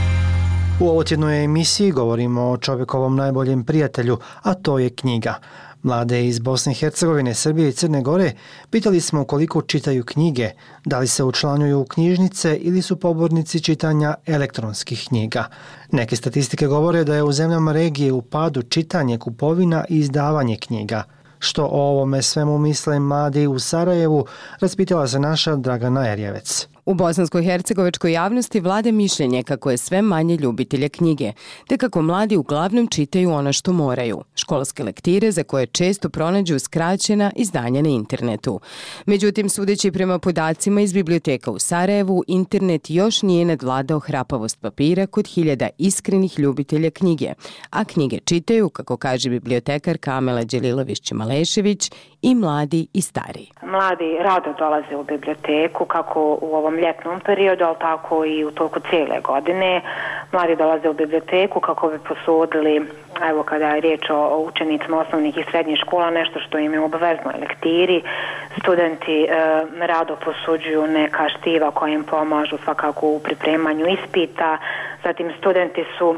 U ovotjednoj emisiji govorimo o čovjekovom najboljem prijatelju, a to je knjiga. Mlade iz Bosne i Hercegovine, Srbije i Crne Gore pitali smo koliko čitaju knjige, da li se učlanjuju u knjižnice ili su pobornici čitanja elektronskih knjiga. Neke statistike govore da je u zemljama regije u padu čitanje, kupovina i izdavanje knjiga. Što o ovome svemu misle mladi u Sarajevu, raspitala se naša Dragana Erjevec. U bosansko-hercegovačkoj javnosti vlada mišljenje kako je sve manje ljubitelja knjige, te kako mladi uglavnom čitaju ono što moraju, školske lektire za koje često pronađu skraćena izdanja na internetu. Međutim, sudeći prema podacima iz biblioteka u Sarajevu, internet još nije nadvladao hrapavost papira kod hiljada iskrenih ljubitelja knjige, a knjige čitaju, kako kaže bibliotekarka Amela Đelilović-Malešević, i mladi i stari. Mladi rado dolaze u biblioteku, kako u ovom ljetnom periodu, ali tako i u toku cijele godine. Mladi dolaze u biblioteku kako bi posudili, evo kada je riječ o učenicima osnovnih i srednjih škola, nešto što im je obavezno lektiri. Studenti e, rado posuđuju neka štiva koja im pomažu svakako u pripremanju ispita. Zatim studenti su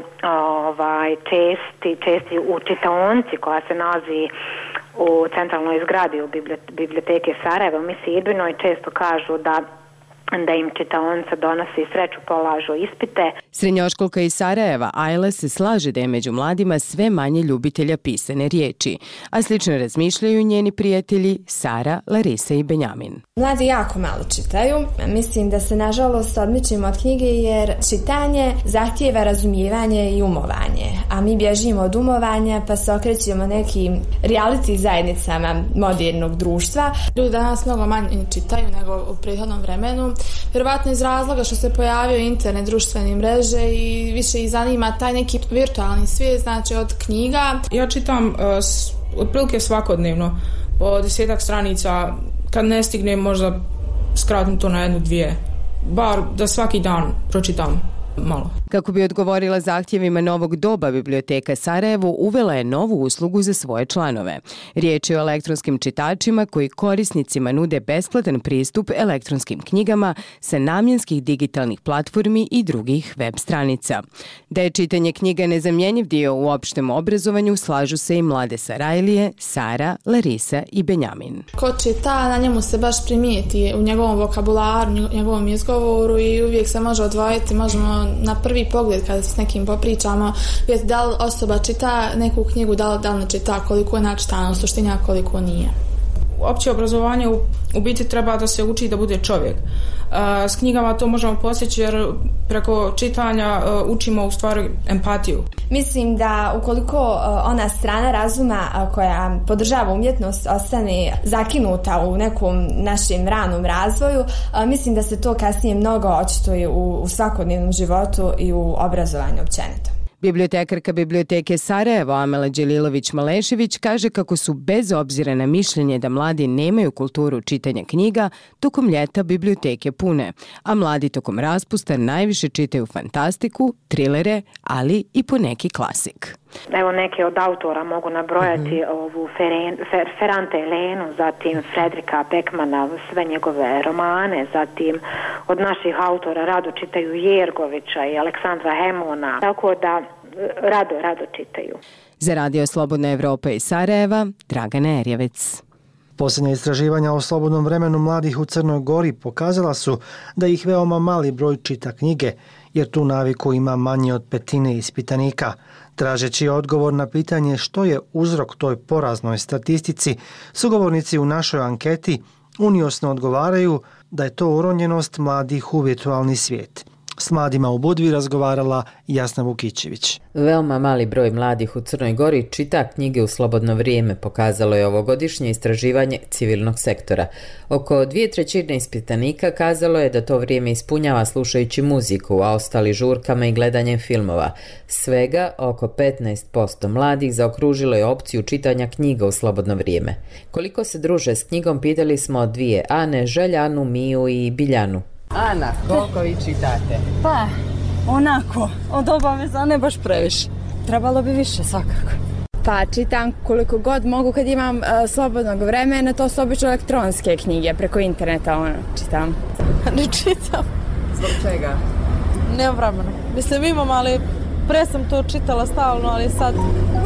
ovaj, česti, česti u čitaonici koja se nalazi u centralnoj zgradi u biblioteke Sarajeva, mi Sidbino, i često kažu da da im čitaonica donosi sreću, polažu ispite. Srednjoškolka iz Sarajeva, Ajla, se slaže da je među mladima sve manje ljubitelja pisane riječi, a slično razmišljaju njeni prijatelji Sara, Larisa i Benjamin. Mladi jako malo čitaju. Mislim da se nažalost odmičimo od knjige jer čitanje zahtijeva razumijevanje i umovanje, a mi bježimo od umovanja pa se okrećemo nekim reality zajednicama modernog društva. Ljudi danas mnogo manje čitaju nego u prethodnom vremenu. Vjerovatno iz razloga što se pojavio internet, društvene mreže i više ih zanima taj neki virtualni svijet, znači od knjiga. Ja čitam uh, otprilike svakodnevno po desetak stranica, kad ne stignem možda skratim to na jednu, dvije. Bar da svaki dan pročitam malo. Kako bi odgovorila zahtjevima novog doba, biblioteka Sarajevo uvela je novu uslugu za svoje članove. Riječ je o elektronskim čitačima koji korisnicima nude besplatan pristup elektronskim knjigama sa namjenskih digitalnih platformi i drugih web stranica. Da je čitanje knjiga nezamjenjiv dio u opštem obrazovanju, slažu se i mlade Sarajlije, Sara, Larisa i Benjamin. Ko čita, na njemu se baš primijeti u njegovom vokabularu, njegovom izgovoru i uvijek se može odvojiti, možemo na prvi pogled kada s nekim popričamo vidjeti da li osoba čita neku knjigu, da li, da li ne čita, koliko je načitana u suštini, a koliko nije. Opće obrazovanje u, u biti treba da se uči da bude čovjek. Uh, s knjigama to možemo postići jer preko čitanja uh, učimo u stvari empatiju. Mislim da ukoliko uh, ona strana razuma uh, koja podržava umjetnost ostane zakinuta u nekom našem ranom razvoju, uh, mislim da se to kasnije mnogo očituje u, u svakodnevnom životu i u obrazovanju općenito. Bibliotekarka biblioteke Sarajevo Amela Đelilović-Malešević kaže kako su bez obzira na mišljenje da mladi nemaju kulturu čitanja knjiga, tokom ljeta biblioteke pune, a mladi tokom raspusta najviše čitaju fantastiku, trilere, ali i poneki klasik. Evo neke od autora mogu nabrojati mm-hmm. ovu Feren, Fer, Ferrante Elenu, zatim Fredrika Beckmana, sve njegove romane, zatim od naših autora rado čitaju Jergovića i Aleksandra Hemona. Tako da rado, rado čitaju. Za Radio Slobodna Evropa iz Sarajeva, Dragana Erjevec. Posljednja istraživanja o slobodnom vremenu mladih u Crnoj Gori pokazala su da ih veoma mali broj čita knjige, jer tu naviku ima manje od petine ispitanika. Tražeći odgovor na pitanje što je uzrok toj poraznoj statistici, sugovornici u našoj anketi uniosno odgovaraju da je to uronjenost mladih u virtualni svijet. S mladima u Budvi razgovarala Jasna Vukićević. Veoma mali broj mladih u Crnoj Gori čita knjige u slobodno vrijeme, pokazalo je ovogodišnje istraživanje civilnog sektora. Oko dvije trećine ispitanika kazalo je da to vrijeme ispunjava slušajući muziku, a ostali žurkama i gledanjem filmova. Svega oko petnaest posto mladih zaokružilo je opciju čitanja knjiga u slobodno vrijeme. Koliko se druže s knjigom, pitali smo dvije Ane, Željanu, Miju i Biljanu. Ana, koliko vi čitate? Pa, onako, od obaveza ne baš previše. Trebalo bi više svakako. Pa čitam koliko god mogu kad imam uh, slobodnog vremena, to su obično elektronske knjige, preko interneta ono, čitam. Ne čitam. Zbog čega? Nemam vremena. Mislim imam, ali pre sam to čitala stalno, ali sad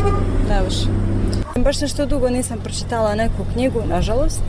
ne više. Baš nešto dugo nisam pročitala neku knjigu, nažalost.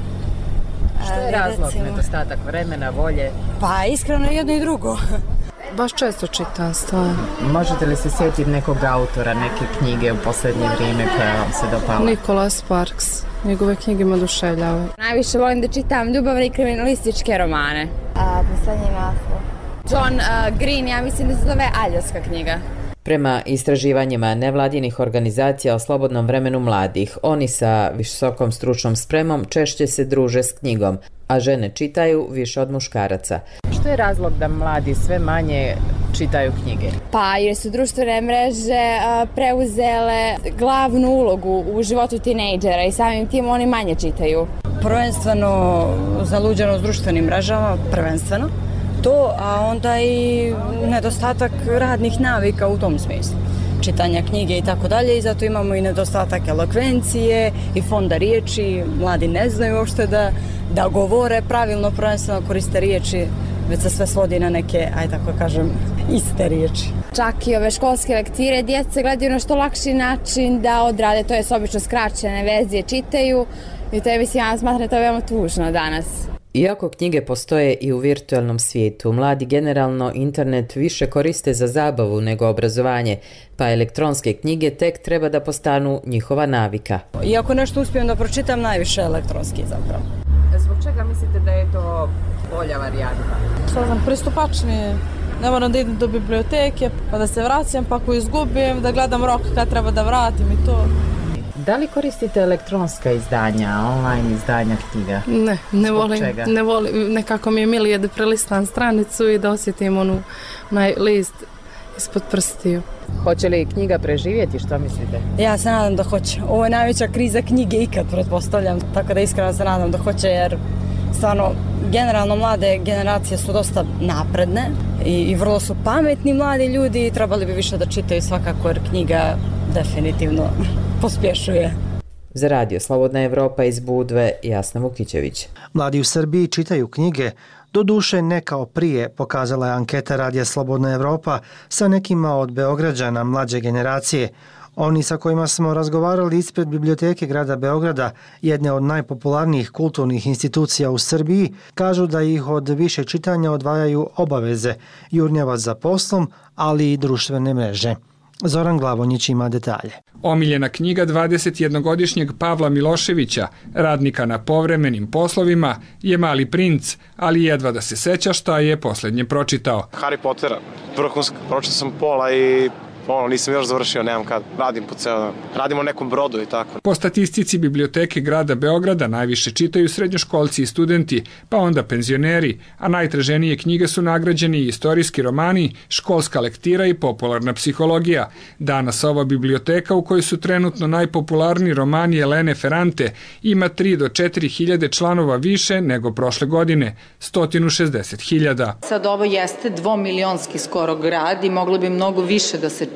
Što je razlog? Nedostatak vremena, volje? Pa iskreno jedno i drugo. Baš često čitam stvarno. Možete li se sjetiti nekog autora, neke knjige u posljednje vrijeme koja vam se dopala? Nicholas Sparks. Njegove knjige me oduševljavaju. Najviše volim da čitam ljubavne i kriminalističke romane. A posljednji naslov? John uh, Green, ja mislim da se zove Aljaska knjiga. Prema istraživanjima nevladinih organizacija o slobodnom vremenu mladih, oni sa visokom stručnom spremom češće se druže s knjigom, a žene čitaju više od muškaraca. Što je razlog da mladi sve manje čitaju knjige? Pa jer su društvene mreže uh, preuzele glavnu ulogu u životu tinejdžera i samim tim oni manje čitaju. Prvenstveno zaluđeno s društvenim mrežama, prvenstveno. To, a onda i nedostatak radnih navika u tom smislu. Čitanja knjige i tako dalje i zato imamo i nedostatak elokvencije i fonda riječi. Mladi ne znaju uopšte da, da govore pravilno, prvenstveno koriste riječi, već se sve svodi na neke, aj tako kažem, iste riječi. Čak i ove školske lektire djeca gledaju na što lakši način da odrade, to je obično skraćene verzije čitaju i to je, mislim, ja smatram to veoma tužno danas. Iako knjige postoje i u virtualnom svijetu, mladi generalno internet više koriste za zabavu nego obrazovanje, pa elektronske knjige tek treba da postanu njihova navika. Iako nešto uspijem da pročitam, najviše elektronski zapravo. Zbog čega mislite da je to bolja varijanta? Što znam, pristupačnije. Ne moram da idem do biblioteke, pa da se vraćam, pa ako izgubim, da gledam rok kad treba da vratim i to. Da li koristite elektronska izdanja, online izdanja knjiga? Ne, ne volim, ne volim. Nekako mi je milije da prelistam stranicu i da osjetim onu, onaj list ispod prstiju. Hoće li knjiga preživjeti, što mislite? Ja se nadam da hoće. Ovo je najveća kriza knjige ikad, pretpostavljam. Tako da iskreno se nadam da hoće, jer stvarno, generalno mlade generacije su dosta napredne i, i vrlo su pametni mladi ljudi i trebali bi više da čitaju svakako, jer knjiga definitivno pospješuje. Za Radio Slobodna Evropa iz Budve, Jasna Vukićević. Mladi u Srbiji čitaju knjige, doduše ne kao prije, pokazala je anketa Radija Slobodna Evropa sa nekima od Beograđana mlađe generacije. Oni sa kojima smo razgovarali ispred Biblioteke grada Beograda, jedne od najpopularnijih kulturnih institucija u Srbiji, kažu da ih od više čitanja odvajaju obaveze, jurnjavac za poslom, ali i društvene mreže. Zoran Glavonjić ima detalje. Omiljena knjiga dvadesetjednogodišnjeg Pavla Miloševića, radnika na povremenim poslovima, je Mali princ, ali jedva da se seća šta je posljednje pročitao. Harry Pottera, vrhunski, pročitao sam pola i ono, nisam još završio, nemam kad, radim po ceo dan, radim u nekom brodu i tako. Po statistici Biblioteke grada Beograda najviše čitaju srednjoškolci i studenti, pa onda penzioneri, a najtraženije knjige su nagrađeni istorijski romani, školska lektira i popularna psihologija. Danas ova biblioteka, u kojoj su trenutno najpopularniji romani Elene Ferrante, ima tri do četiri hiljade članova više nego prošle godine, sto šezdeset hiljada. Sad ovo jeste dvomilionski skoro grad i moglo bi mnogo više da se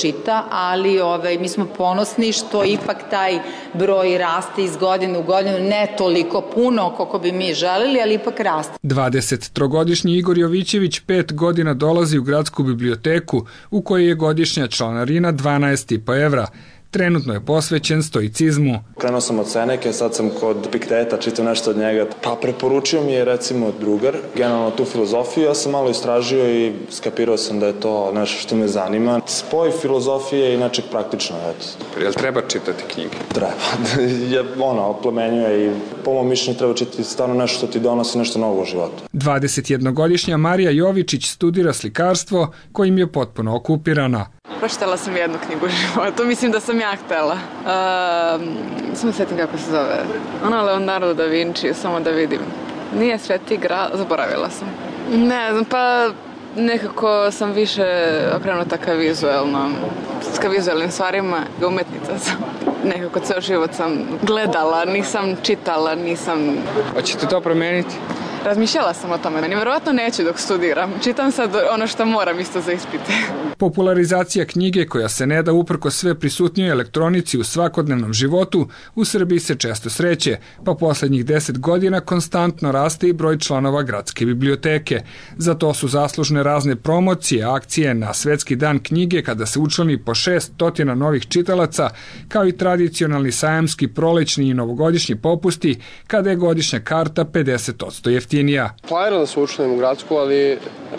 čita, ali ovaj, mi smo ponosni što ipak taj broj raste iz godine u godinu, ne toliko puno koliko bi mi želeli, ali ipak raste. dvadesettrogodišnji Igor Jovićević pet godina dolazi u gradsku biblioteku u kojoj je godišnja članarina dvanaest i po evra. Trenutno je posvećen stoicizmu. Krenuo sam od Seneke, sad sam kod Epikteta, čitam nešto od njega. Pa preporučio mi je recimo drugar, generalno tu filozofiju, ja sam malo istražio i skapirao sam da je to nešto što me zanima. Spoj filozofije i nečeg praktično. Eto. Jel treba čitati knjige? Treba. je, ono, oplemenjuje i po mom mišljenju treba čitati stvarno nešto što ti donosi nešto novo u životu. dvadesetjednogodišnja Marija Jovičić studira slikarstvo kojim je potpuno okupirana. Pročitala sam jednu knjigu u životu, mislim da sam ja htela. Uh, samo setim kako se zove. Ona Leonardo da Vinci, samo da vidim. Nije Sveti Gral, zaboravila sam. Ne znam, pa nekako sam više okrenuta ka vizualno, ka vizualnim stvarima, umetnica sam. Nekako ceo život sam gledala, nisam čitala, nisam... Hoćete to promeniti? Razmišljala sam o tome. Nevjerovatno neću dok studiram. Čitam sad ono što moram isto za ispite. Popularizacija knjige koja se ne da uprko sve prisutnjoj elektronici u svakodnevnom životu u Srbiji se često sreće, pa poslednjih deset godina konstantno raste i broj članova gradske biblioteke. Za to su zaslužne razne promocije, akcije na Svetski dan knjige kada se učlani po šest stotina novih čitalaca, kao i tradicionalni sajamski prolećni i novogodišnji popusti kada je godišnja karta pedeset posto jeftinija. Planiram da se učlanim u gradsku, ali e,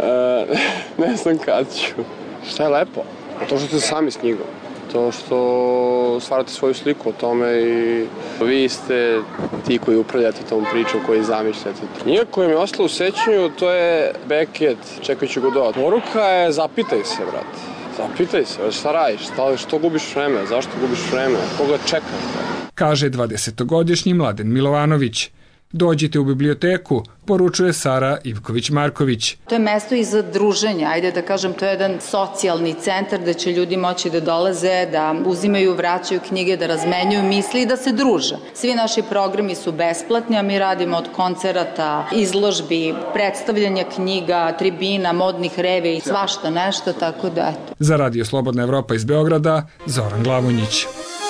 ne znam kad ću. Šta je lepo? To što ste sami s knjigom. To što stvarate svoju sliku o tome i vi ste ti koji upravljate tom pričom, koji zamišljate. Knjiga koja mi je ostala u sećanju, to je Beckett, Čekajući Godot. Poruka je zapitaj se, brate. Zapitaj se, šta radiš, šta, što gubiš vreme, zašto gubiš vreme, koga čekaš? Kaže dvadesetogodišnji Mladen Milovanović. Dođite u biblioteku, poručuje Sara Ivković-Marković. To je mesto i za druženje, ajde da kažem, to je jedan socijalni centar gde će ljudi moći da dolaze, da uzimaju, vraćaju knjige, da razmenjuju misli i da se druže. Svi naši programi su besplatni, a mi radimo od koncerata, izložbi, predstavljanja knjiga, tribina, modnih revi i svašta nešto, tako da eto. Za Radio Slobodna Evropa iz Beograda, Zoran Glavonjić.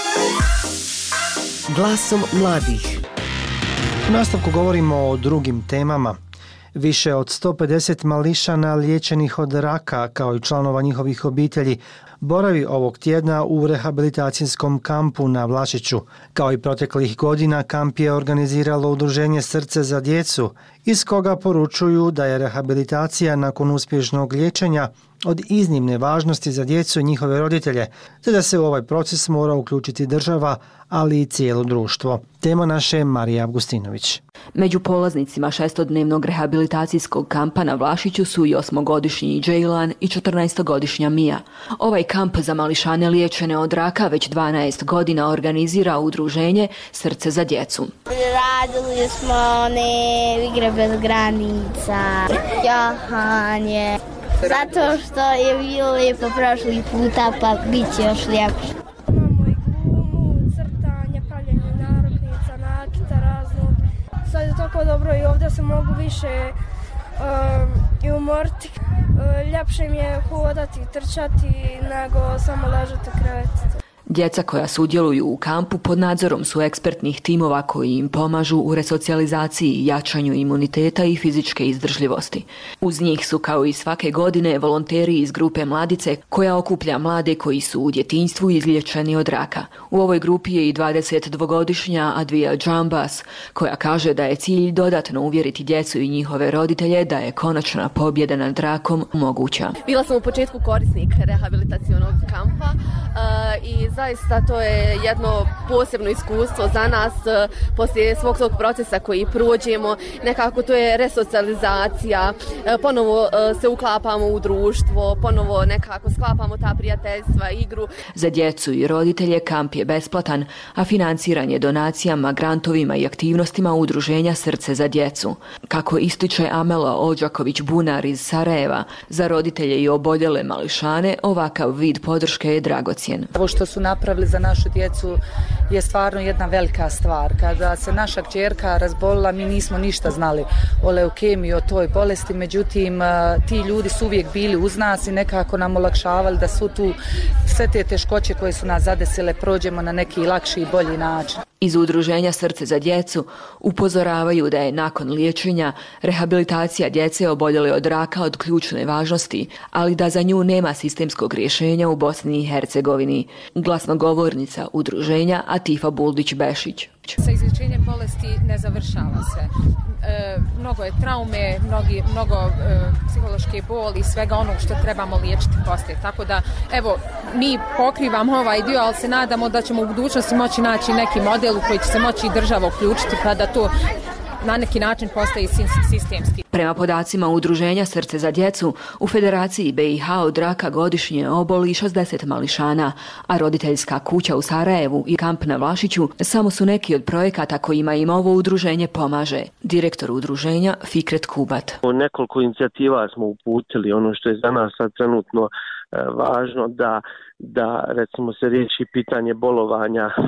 Glasom mladih. U nastavku govorimo o drugim temama. Više od sto pedeset mališana liječenih od raka, kao i članova njihovih obitelji, boravi ovog tjedna u rehabilitacijskom kampu na Vlašiću. Kao i proteklih godina, kamp je organiziralo Udruženje Srce za djecu, iz koga poručuju da je rehabilitacija nakon uspješnog liječenja od iznimne važnosti za djecu i njihove roditelje, te da se u ovaj proces mora uključiti država, ali i cijelo društvo. Tema naše je Marija Avgustinović. Među polaznicima šestodnevnog rehabilitacijskog kampa na Vlašiću su i osmogodišnji Džejlan i četrnaestogodišnja Mija. Ovaj kamp za mališane liječene od raka već dvanaest godina organizira Udruženje Srce za djecu. Radili smo one igre bez granica, jahanje, zato što je bilo lijepo prošli puta, pa bit će još ljepše. Imamo i glumu, crtanje, pravljenje naruknica, nakita raznog. Sad je tako dobro i ovdje se mogu više um, i umoriti. Uh, ljepše mi je hodati i trčati nego samo ležati u krevetu. Djeca koja sudjeluju u kampu pod nadzorom su ekspertnih timova koji im pomažu u resocijalizaciji i jačanju imuniteta i fizičke izdržljivosti. Uz njih su kao i svake godine volonteri iz grupe Mladice koja okuplja mlade koji su u djetinjstvu izliječeni od raka. U ovoj grupi je i dvadesetdvogodišnja Advija Džambas koja kaže da je cilj dodatno uvjeriti djecu i njihove roditelje da je konačna pobjeda nad rakom moguća. Bila sam u početku korisnik rehabilitacionog kampa uh, i zaista to je jedno posebno iskustvo za nas poslije svog tog procesa koji prođemo. Nekako to je resocijalizacija, ponovo se uklapamo u društvo, ponovo nekako sklapamo ta prijateljstva, igru. Za djecu i roditelje kamp je besplatan, a financiran je donacijama, grantovima i aktivnostima Udruženja Srce za djecu. Kako ističe Amela Ođaković-Bunar iz Sarajeva, za roditelje i oboljele mališane ovakav vid podrške je dragocjen. Ovo što su napravili za našu djecu je stvarno jedna velika stvar. Kada se naša kćerka razbolila, mi nismo ništa znali o leukemiji, o toj bolesti, međutim ti ljudi su uvijek bili uz nas i nekako nam olakšavali da su tu sve te teškoće koje su nas zadesile prođemo na neki lakši i bolji način. Iz udruženja Srce za djecu upozoravaju da je nakon liječenja rehabilitacija djece oboljele od raka od ključne važnosti, ali da za nju nema sistemskog rješenja u Bosni i Hercegovini. Glasnogovornica udruženja Atifa Buldić-Bešić. Sa izlječenjem bolesti ne završava se. E, mnogo je traume, mnogi, mnogo e, psihološke boli i svega onog što trebamo liječiti poslije. Tako da, evo, mi pokrivamo ovaj dio, ali se nadamo da ćemo u budućnosti moći naći neki model u koji će se moći i država uključiti pa da to na neki način postaje sistemski. Prema podacima udruženja Srce za djecu, u Federaciji B i H od raka godišnje oboli šezdeset mališana, a roditeljska kuća u Sarajevu i kamp na Vlašiću samo su neki od projekata kojima im ovo udruženje pomaže. Direktor udruženja Fikret Kubat. Nekoliko inicijativa smo uputili, ono što je za nas sad trenutno e, važno da, da recimo se riješi pitanje bolovanja e,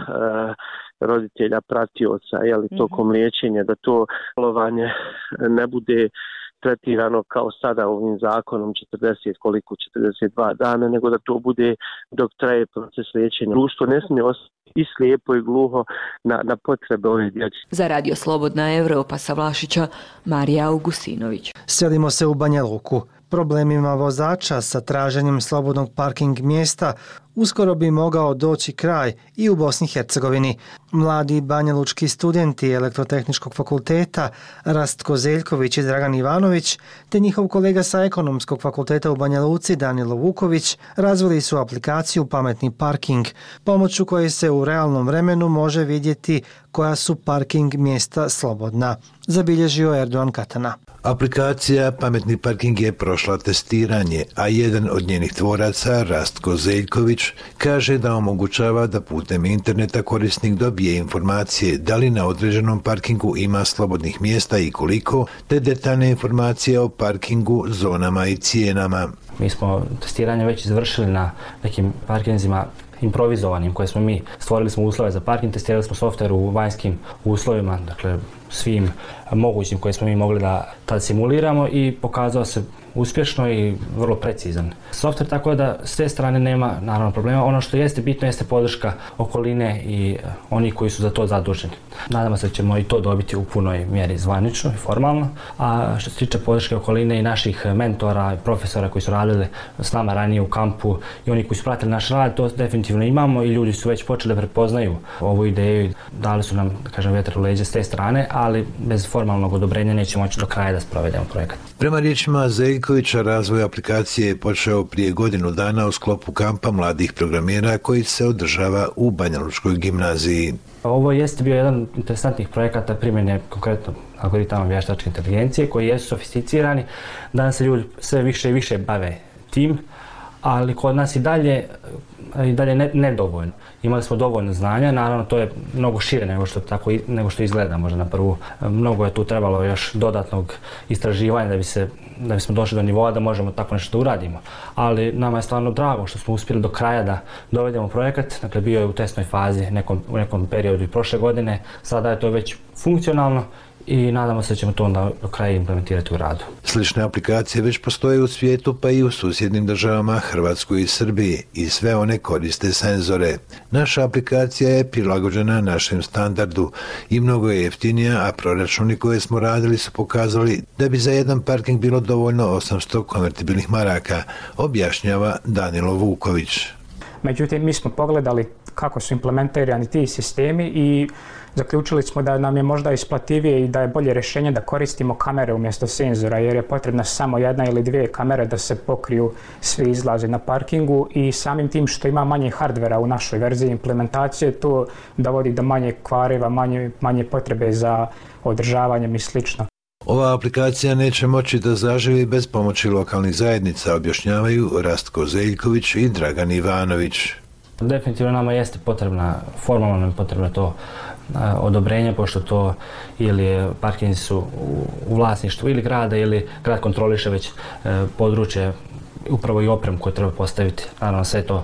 roditelja pratioca, jeli, tokom liječenja, da to bolovanje ne bude tretirano kao sada ovim zakonom četrdeset, koliko četrdeset dva dana, nego da to bude dok traje proces liječenja. Društvo ne smije ostati i slijepo i gluho na, na potrebe ove djece. Za Radio Slobodna Evropa sa Vlašića, Marija Augustinović. Selimo se u Banja Luku. Problemima vozača sa traženjem slobodnog parking mjesta uskoro bi mogao doći kraj i u Bosni i Hercegovini. Mladi banjalučki studenti Elektrotehničkog fakulteta Rastko Zeljković i Dragan Ivanović te njihov kolega sa Ekonomskog fakulteta u Banja Luci Danilo Vuković razvili su aplikaciju Pametni parking, pomoću koje se u realnom vremenu može vidjeti koja su parking mjesta slobodna, zabilježio Erdogan Katana. Aplikacija Pametni parking je prošla testiranje, a jedan od njenih tvoraca, Rastko Zeljković, kaže da omogućava da putem interneta korisnik dobije informacije da li na određenom parkingu ima slobodnih mjesta i koliko, te detaljne informacije o parkingu, zonama i cijenama. Mi smo testiranje već izvršili na nekim parkingzima improvizovanim koje smo mi, stvorili smo uslove za parking, testirali smo softver u vanjskim uslovima, dakle svim mogućim koje smo mi mogli da tad simuliramo i pokazao se uspješno i vrlo precizan softver, tako da s te strane nema naravno problema. Ono što jeste bitno jeste podrška okoline i oni koji su za to zaduženi. Nadamo se da ćemo i to dobiti u punoj mjeri zvanično i formalno, a što se tiče podrške okoline i naših mentora i profesora koji su radili s nama ranije u kampu i oni koji su pratili naš rad, to definitivno imamo i ljudi su već počeli da prepoznaju ovu ideju i dali su nam, da kažem, vjetar u leđa s te strane, ali bez formalnog odobrenja nećemo moći do kraja da sprovedemo projekat. Prema riječima Zeljkovića, razvoj aplikacije je počeo prije godinu dana u sklopu kampa mladih programera koji se održava u Banjalučkoj gimnaziji. Ovo jeste bio jedan interesantnih projekata primjene konkretno algoritama vještačke inteligencije koji jesu sofisticirani. Danas se ljudi sve više i više bave tim, ali kod nas i dalje, i dalje ne, nedovoljno. Imali smo dovoljno znanja, naravno to je mnogo šire nego što, tako, nego što izgleda možda na prvu. Mnogo je tu trebalo još dodatnog istraživanja da bi se da bismo došli do nivoa da možemo tako nešto da uradimo. Ali nama je stvarno drago što smo uspjeli do kraja da dovedemo projekat. Dakle, bio je u testnoj fazi nekom, u nekom periodu i prošle godine. Sada je to već funkcionalno i nadamo se da ćemo to onda do kraja implementirati u radu. Slične aplikacije već postoje u svijetu pa i u susjednim državama Hrvatskoj i Srbiji i sve one koriste senzore. Naša aplikacija je prilagođena našem standardu i mnogo je jeftinija, a proračuni koje smo radili su pokazali da bi za jedan parking bilo dovoljno osamsto konvertibilnih maraka, objašnjava Danilo Vuković. Međutim, mi smo pogledali kako su implementirani ti sistemi i zaključili smo da nam je možda isplativije i da je bolje rješenje da koristimo kamere umjesto senzora, jer je potrebna samo jedna ili dvije kamere da se pokriju svi izlazi na parkingu i samim tim što ima manje hardvera u našoj verziji implementacije, to dovodi do manje kvareva, manje, manje potrebe za održavanjem i slično. Ova aplikacija neće moći da zaživi bez pomoći lokalnih zajednica, objašnjavaju Rastko Zeljković i Dragan Ivanović. Definitivno nama jeste potrebna, formalno nam je potrebno to a, odobrenje, pošto to ili parkinzi su u, u vlasništvu ili grada ili grad kontroliše već e, područje, upravo i opremu koju treba postaviti. Naravno sve to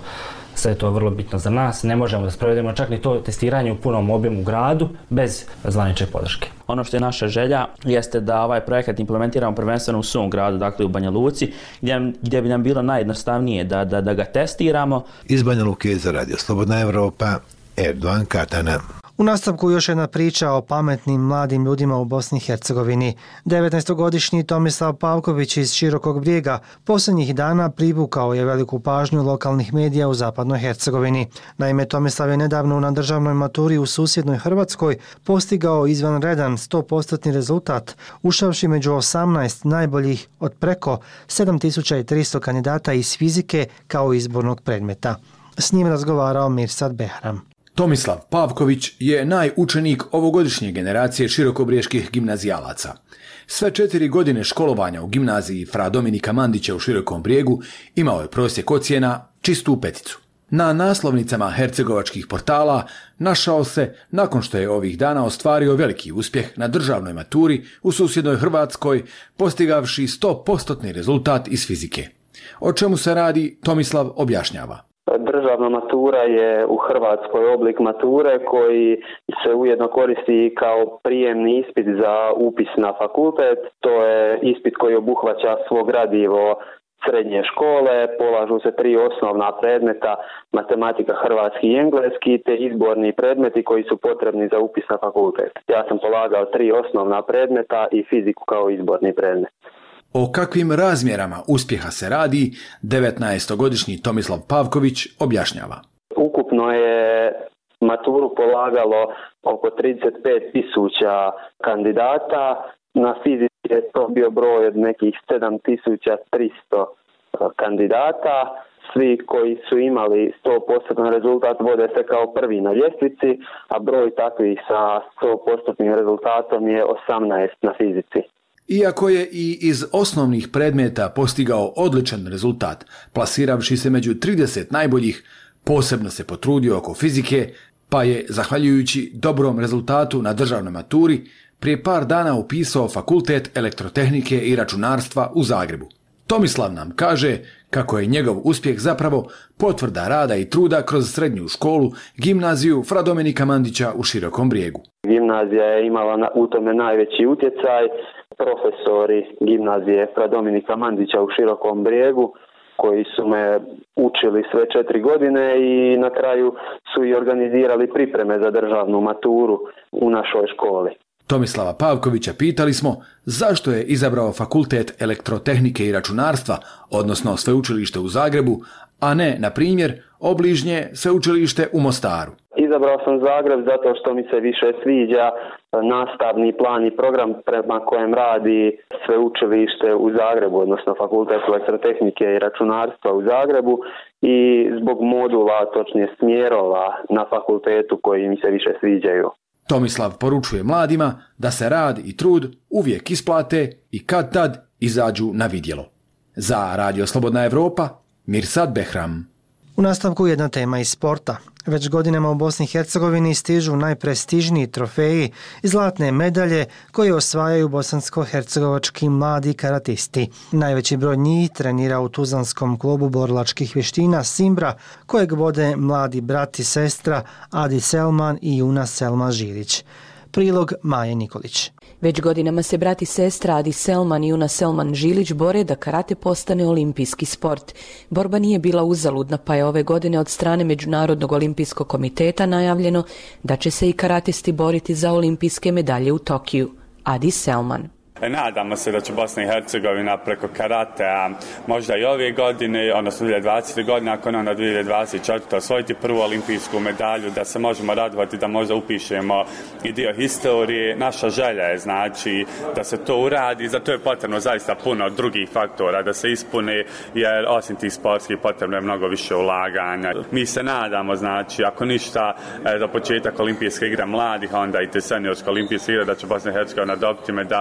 sve to je vrlo bitno za nas. Ne možemo da sprovedemo čak ni to testiranje u punom obimu u gradu bez zvanične podrške. Ono što je naša želja jeste da ovaj projekat implementiramo prvenstveno u svom gradu, dakle u Banja Luci, gdje, gdje bi nam bilo najjednostavnije da, da, da ga testiramo. Iz Banja Luke za Radio Slobodna Evropa, Erdogan Katana. U nastavku još jedna priča o pametnim mladim ljudima u Bosni i Hercegovini. devetnaestogodišnji Tomislav Pavković iz Širokog Brijega posljednjih dana privukao je veliku pažnju lokalnih medija u zapadnoj Hercegovini. Naime, Tomislav je nedavno na državnoj maturi u susjednoj Hrvatskoj postigao izvanredan sto posto rezultat, ušavši među osamnaest najboljih od preko sedam tisuća tristo kandidata iz fizike kao izbornog predmeta. S njim razgovarao Mirsad Behram. Tomislav Pavković je najučenik ovogodišnje generacije širokobrijeških gimnazijalaca. Sve četiri godine školovanja u gimnaziji Fra Dominika Mandića u Širokom Brijegu imao je prosjek ocjena čistu peticu. Na naslovnicama hercegovačkih portala našao se nakon što je ovih dana ostvario veliki uspjeh na državnoj maturi u susjednoj Hrvatskoj, postigavši sto posto rezultat iz fizike. O čemu se radi, Tomislav objašnjava. Državna matura je u Hrvatskoj oblik mature koji se ujedno koristi kao prijemni ispit za upis na fakultet. To je ispit koji obuhvaća svo gradivo srednje škole, polažu se tri osnovna predmeta, matematika, hrvatski i engleski, te izborni predmeti koji su potrebni za upis na fakultet. Ja sam polagao tri osnovna predmeta i fiziku kao izborni predmet. O kakvim razmjerama uspjeha se radi, devetnaestogodišnji Tomislav Pavković objašnjava. Ukupno je maturu polagalo oko trideset pet tisuća kandidata, na fizici je to bio broj od nekih sedam tisuća tristo kandidata. Svi koji su imali sto posto rezultat vode se kao prvi na ljestvici, a broj takvih sa sto posto rezultatom je osamnaest na fizici. Iako je i iz osnovnih predmeta postigao odličan rezultat, plasiravši se među trideset najboljih, posebno se potrudio oko fizike, pa je, zahvaljujući dobrom rezultatu na državnoj maturi, prije par dana upisao Fakultet elektrotehnike i računarstva u Zagrebu. Tomislav nam kaže kako je njegov uspjeh zapravo potvrda rada i truda kroz srednju školu, gimnaziju Fra Dominika Mandića u Širokom Brijegu. Gimnazija je imala u tome najveći utjecaj. Profesori gimnazije Fra Dominika Mandića u Širokom Brijegu koji su me učili sve četiri godine i na kraju su i organizirali pripreme za državnu maturu u našoj školi. Tomislava Pavkovića pitali smo zašto je izabrao Fakultet elektrotehnike i računarstva, odnosno sveučilište u Zagrebu, a ne, na primjer, obližnje sveučilište u Mostaru. Izabrao sam Zagreb zato što mi se više sviđa nastavni plan i program prema kojem radi sveučilište u Zagrebu, odnosno Fakultet elektrotehnike i računarstva u Zagrebu, i zbog modula, točnije smjerova na fakultetu koji mi se više sviđaju. Tomislav poručuje mladima da se rad i trud uvijek isplate i kad tad izađu na vidjelo. Za Radio Slobodna Evropa, Mirsad Behram. U nastavku jedna tema iz sporta. Već godinama u Bosni i Hercegovini stižu najprestižniji trofeji i zlatne medalje koje osvajaju bosansko-hercegovački mladi karatisti. Najveći broj njih trenira u tuzanskom klubu borilačkih vještina Simbra, kojeg vode mladi brat i sestra Adi Selman i Juna Selma Žilić. Prilog Maje Nikolić. Već godinama se brat i sestra Adi Selman i Juna Selman Žilić bore da karate postane olimpijski sport. Borba nije bila uzaludna, pa je ove godine od strane Međunarodnog olimpijskog komiteta najavljeno da će se i karatisti boriti za olimpijske medalje u Tokiju. Adi Selman. Nadamo se da će Bosna i Hercegovina preko karatea možda i ove godine, odnosno dvije tisuće dvadesete godine, ako ne onda dvije tisuće dvadeset četvrte osvojiti prvu olimpijsku medalju, da se možemo radovati da možda upišemo i dio historije. Naša želja je znači da se to uradi, zato je potrebno zaista puno drugih faktora da se ispune, jer osim tih sportskih potrebno je mnogo više ulaganja. Mi se nadamo, znači, ako ništa za početak olimpijske igre mladih, onda i te seniorske olimpijske igre, da će Bosna i Hercegovina dobiti medalju.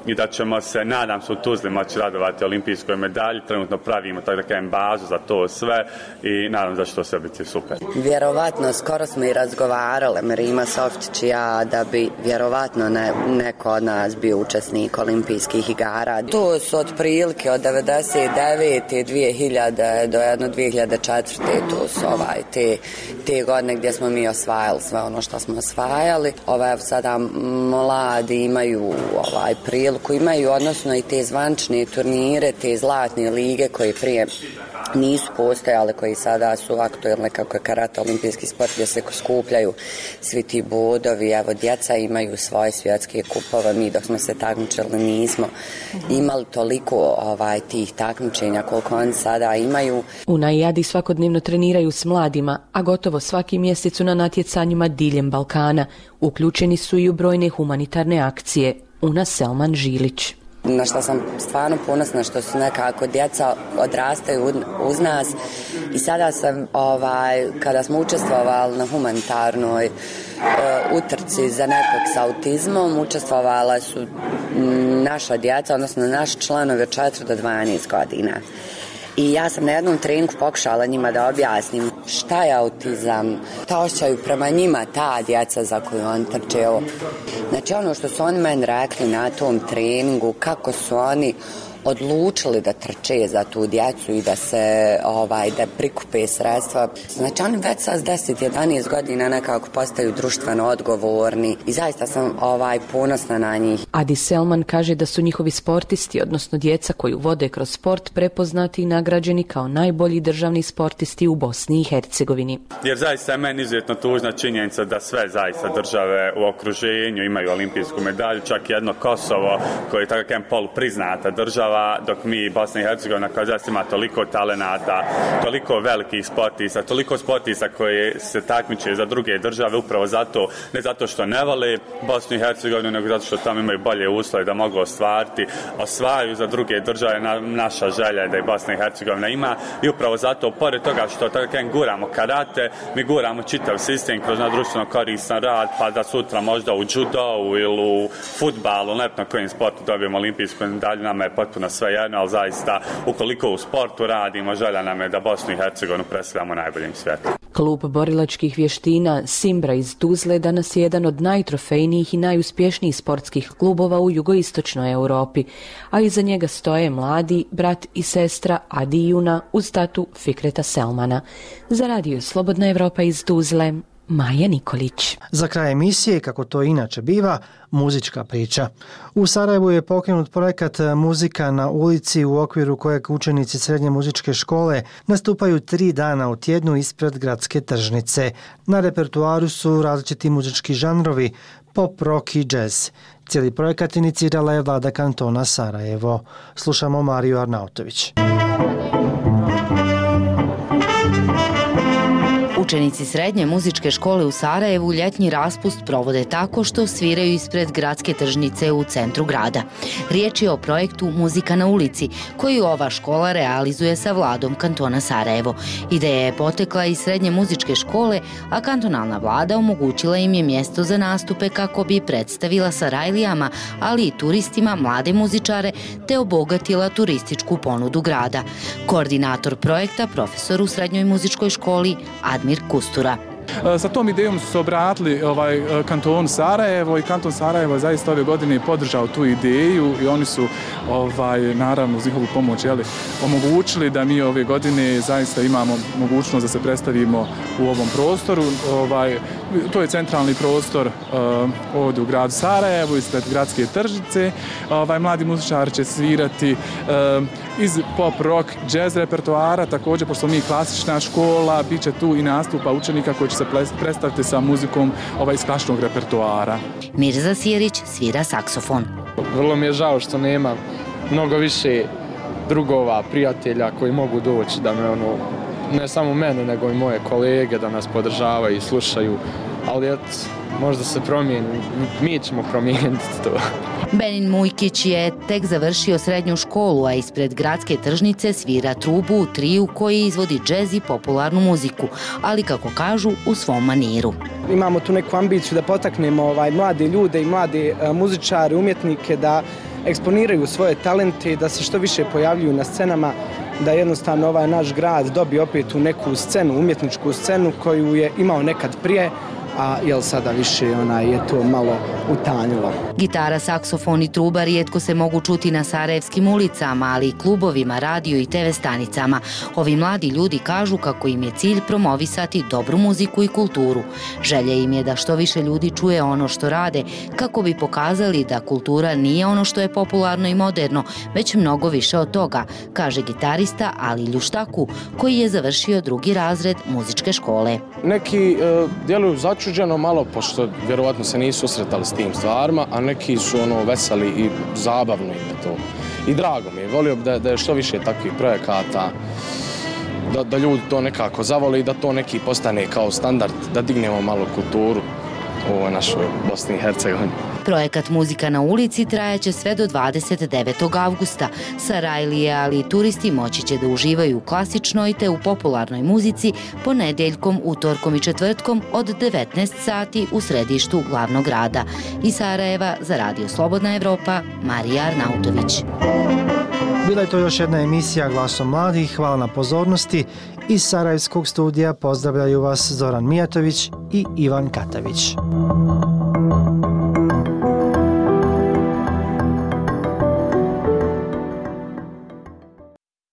i da ćemo se, nadam se, u Tuzli moći radovati olimpijskoj medalji. Trenutno pravimo tako da kažem bazu za to sve i nadam se da će to sve biti super. Vjerovatno, skoro smo i razgovarali, Mirima Softić i ja, da bi vjerovatno ne, neko od nas bio učesnik olimpijskih igara. To su otprilike od devedeset devete dvije hiljade do jedno dvije hiljade četvrte to su ovaj, te, te godine gdje smo mi osvajali sve ono što smo osvajali. Ovaj, sada mladi imaju ovaj, priliku, imaju odnosno i te zvančne turnire, te zlatne lige koje prije nisu postojale, koji sada su aktuelne kako je karate olimpijski sport gdje se skupljaju svi ti bodovi. Evo, djeca imaju svoje svjetske kupove, mi dok smo se takmičili nismo imali toliko ovaj, tih takmičenja koliko oni sada imaju. U Najadi svakodnevno treniraju s mladima, a gotovo svaki mjesec su na natjecanjima diljem Balkana. Uključeni su i u brojne humanitarne akcije. Una Selman Žilić. Na što sam stvarno ponosna što su nekako djeca odrastaju uz nas i sada sam, ovaj, kada smo učestvovali na humanitarnoj uh, utrci za nekog s autizmom, učestvovala su naša djeca, odnosno naši članovi od četiri do dvanaest godina. I ja sam na jednom treningu pokušala njima da objasnim šta je autizam, šta osjećaju prema njima ta djeca za koju on trče. Znači ono što su oni meni rekli na tom treningu, kako su oni odlučili da trče za tu djecu i da se ovaj da prikupe sredstva. Znači oni već sa deset jedanaest godina nekako postaju društveno odgovorni i zaista sam ovaj ponosna na njih. Adi Selman kaže da su njihovi sportisti, odnosno djeca koju vode kroz sport, prepoznati i nagrađeni kao najbolji državni sportisti u Bosni i Hercegovini. Jer zaista je meni izuzetno tužna činjenica da sve zaista države u okruženju imaju olimpijsku medalju, čak jedno Kosovo koje je tako kažem polupriznata država, dok mi Bosna i Hercegovina kao zaista ima toliko talenata, toliko velikih sportista, toliko sportista koji se takmiče za druge države upravo zato, ne zato što ne vole Bosnu i Hercegovinu, nego zato što tamo imaju bolje uslove da mogu ostvariti, osvajaju za druge države. Na, naša želja je da i Bosna i Hercegovina ima i upravo zato, pored toga što tako kažem guramo karate, mi guramo čitav sistem kroz društveno koristan rad, pa da sutra možda u judovu ili u fudbalu, nepno kojim sportu dobijemo olimpijsku medalju, nama je potpuno sve jedno, ali zaista ukoliko u sportu radimo, želja nam je da Bosnu i Hercegovinu predstavljamo najboljim svijetu. Klub borilačkih vještina Simbra iz Tuzle danas je jedan od najtrofejnijih i najuspješnijih sportskih klubova u jugoistočnoj Europi, a iza njega stoje mladi brat i sestra Adi i Una uz tatu Fikreta Selmana. Za radio Slobodna Evropa iz Tuzle, Maja Nikolić. Za kraj emisije, kako to inače biva, muzička priča. U Sarajevu je pokrenut projekat Muzika na ulici u okviru kojeg učenici srednje muzičke škole nastupaju tri dana u tjednu ispred gradske tržnice. Na repertuaru su različiti muzički žanrovi, pop, rock i jazz. Cijeli projekat inicirala je vlada kantona Sarajevo. Slušamo Mariju Arnautović. Učenici srednje muzičke škole u Sarajevu ljetnji raspust provode tako što sviraju ispred gradske tržnice u centru grada. Riječ je o projektu Muzika na ulici, koji ova škola realizuje sa vladom kantona Sarajevo. Ideja je potekla iz srednje muzičke škole, a kantonalna vlada omogućila im je mjesto za nastupe kako bi predstavila Sarajlijama, ali i turistima mlade muzičare, te obogatila turističku ponudu grada. Koordinator projekta, profesor u srednjoj muzičkoj školi Admir Kustura. Sa tom idejom su se obratili ovaj, kanton Sarajevo i kanton Sarajevo zaista ove godine podržao tu ideju i oni su ovaj, naravno uz njihovu pomoć jeli, omogućili da mi ove godine zaista imamo mogućnost da se predstavimo u ovom prostoru. Ovaj, to je centralni prostor uh, ovdje u gradu Sarajevu ispred gradske tržnice. Ovaj, mladi muzičari će svirati uh, iz pop, rock, jazz repertoara, također pošto mi klasična škola, bit će tu i nastupa učenika koji će se predstaviti sa muzikom ovaj, iz klasičnog repertoara. Mirza Sjerić svira saksofon. Vrlo mi je žao što nema mnogo više drugova, prijatelja koji mogu doći da me ono, ne samo mene nego i moje kolege da nas podržavaju i slušaju, ali et, možda se promijeni, mi ćemo promijeniti to. Benin Mujkić je tek završio srednju školu, a ispred gradske tržnice svira trubu u triju koji izvodi džez i popularnu muziku, ali kako kažu u svom maniru. Imamo tu neku ambiciju da potaknemo ovaj, mlade ljude i mlade uh, muzičare, umjetnike da eksponiraju svoje talente, da se što više pojavljuju na scenama, da jednostavno ovaj naš grad dobije opet tu neku scenu, umjetničku scenu koju je imao nekad prije, a jel sada više ona je to malo utanjilo. Gitara, saksofon i truba rijetko se mogu čuti na sarajevskim ulicama, ali i klubovima, radio i te ve stanicama. Ovi mladi ljudi kažu kako im je cilj promovisati dobru muziku i kulturu. Želje im je da što više ljudi čuje ono što rade, kako bi pokazali da kultura nije ono što je popularno i moderno, već mnogo više od toga, kaže gitarista Ali Ljuštaku, koji je završio drugi razred muzičke škole. Neki e, djeluju začuđeno malo, pošto vjerovatno se nisu susretali s tim stvarima, a neki su ono veseli i zabavni je to. I drago mi je, volio bi da, da je što više takvih projekata, da, da ljudi to nekako zavole i da to neki postane kao standard, da dignemo malo kulturu u ovoj našoj Bosni i Hercegovini. Projekat Muzika na ulici trajaće sve do dvadeset devetog avgusta. Sarajlije, ali i turisti moći će da uživaju u klasičnoj te u popularnoj muzici ponedjeljkom, utorkom i četvrtkom od devetnaest sati u središtu glavnog grada. Iz Sarajeva za Radio Slobodna Evropa, Marija Arnautović. Bila je to još jedna emisija Glasom mladih. Hvala na pozornosti. Iz Sarajevskog studija pozdravljaju vas Zoran Mijatović i Ivan Katavić.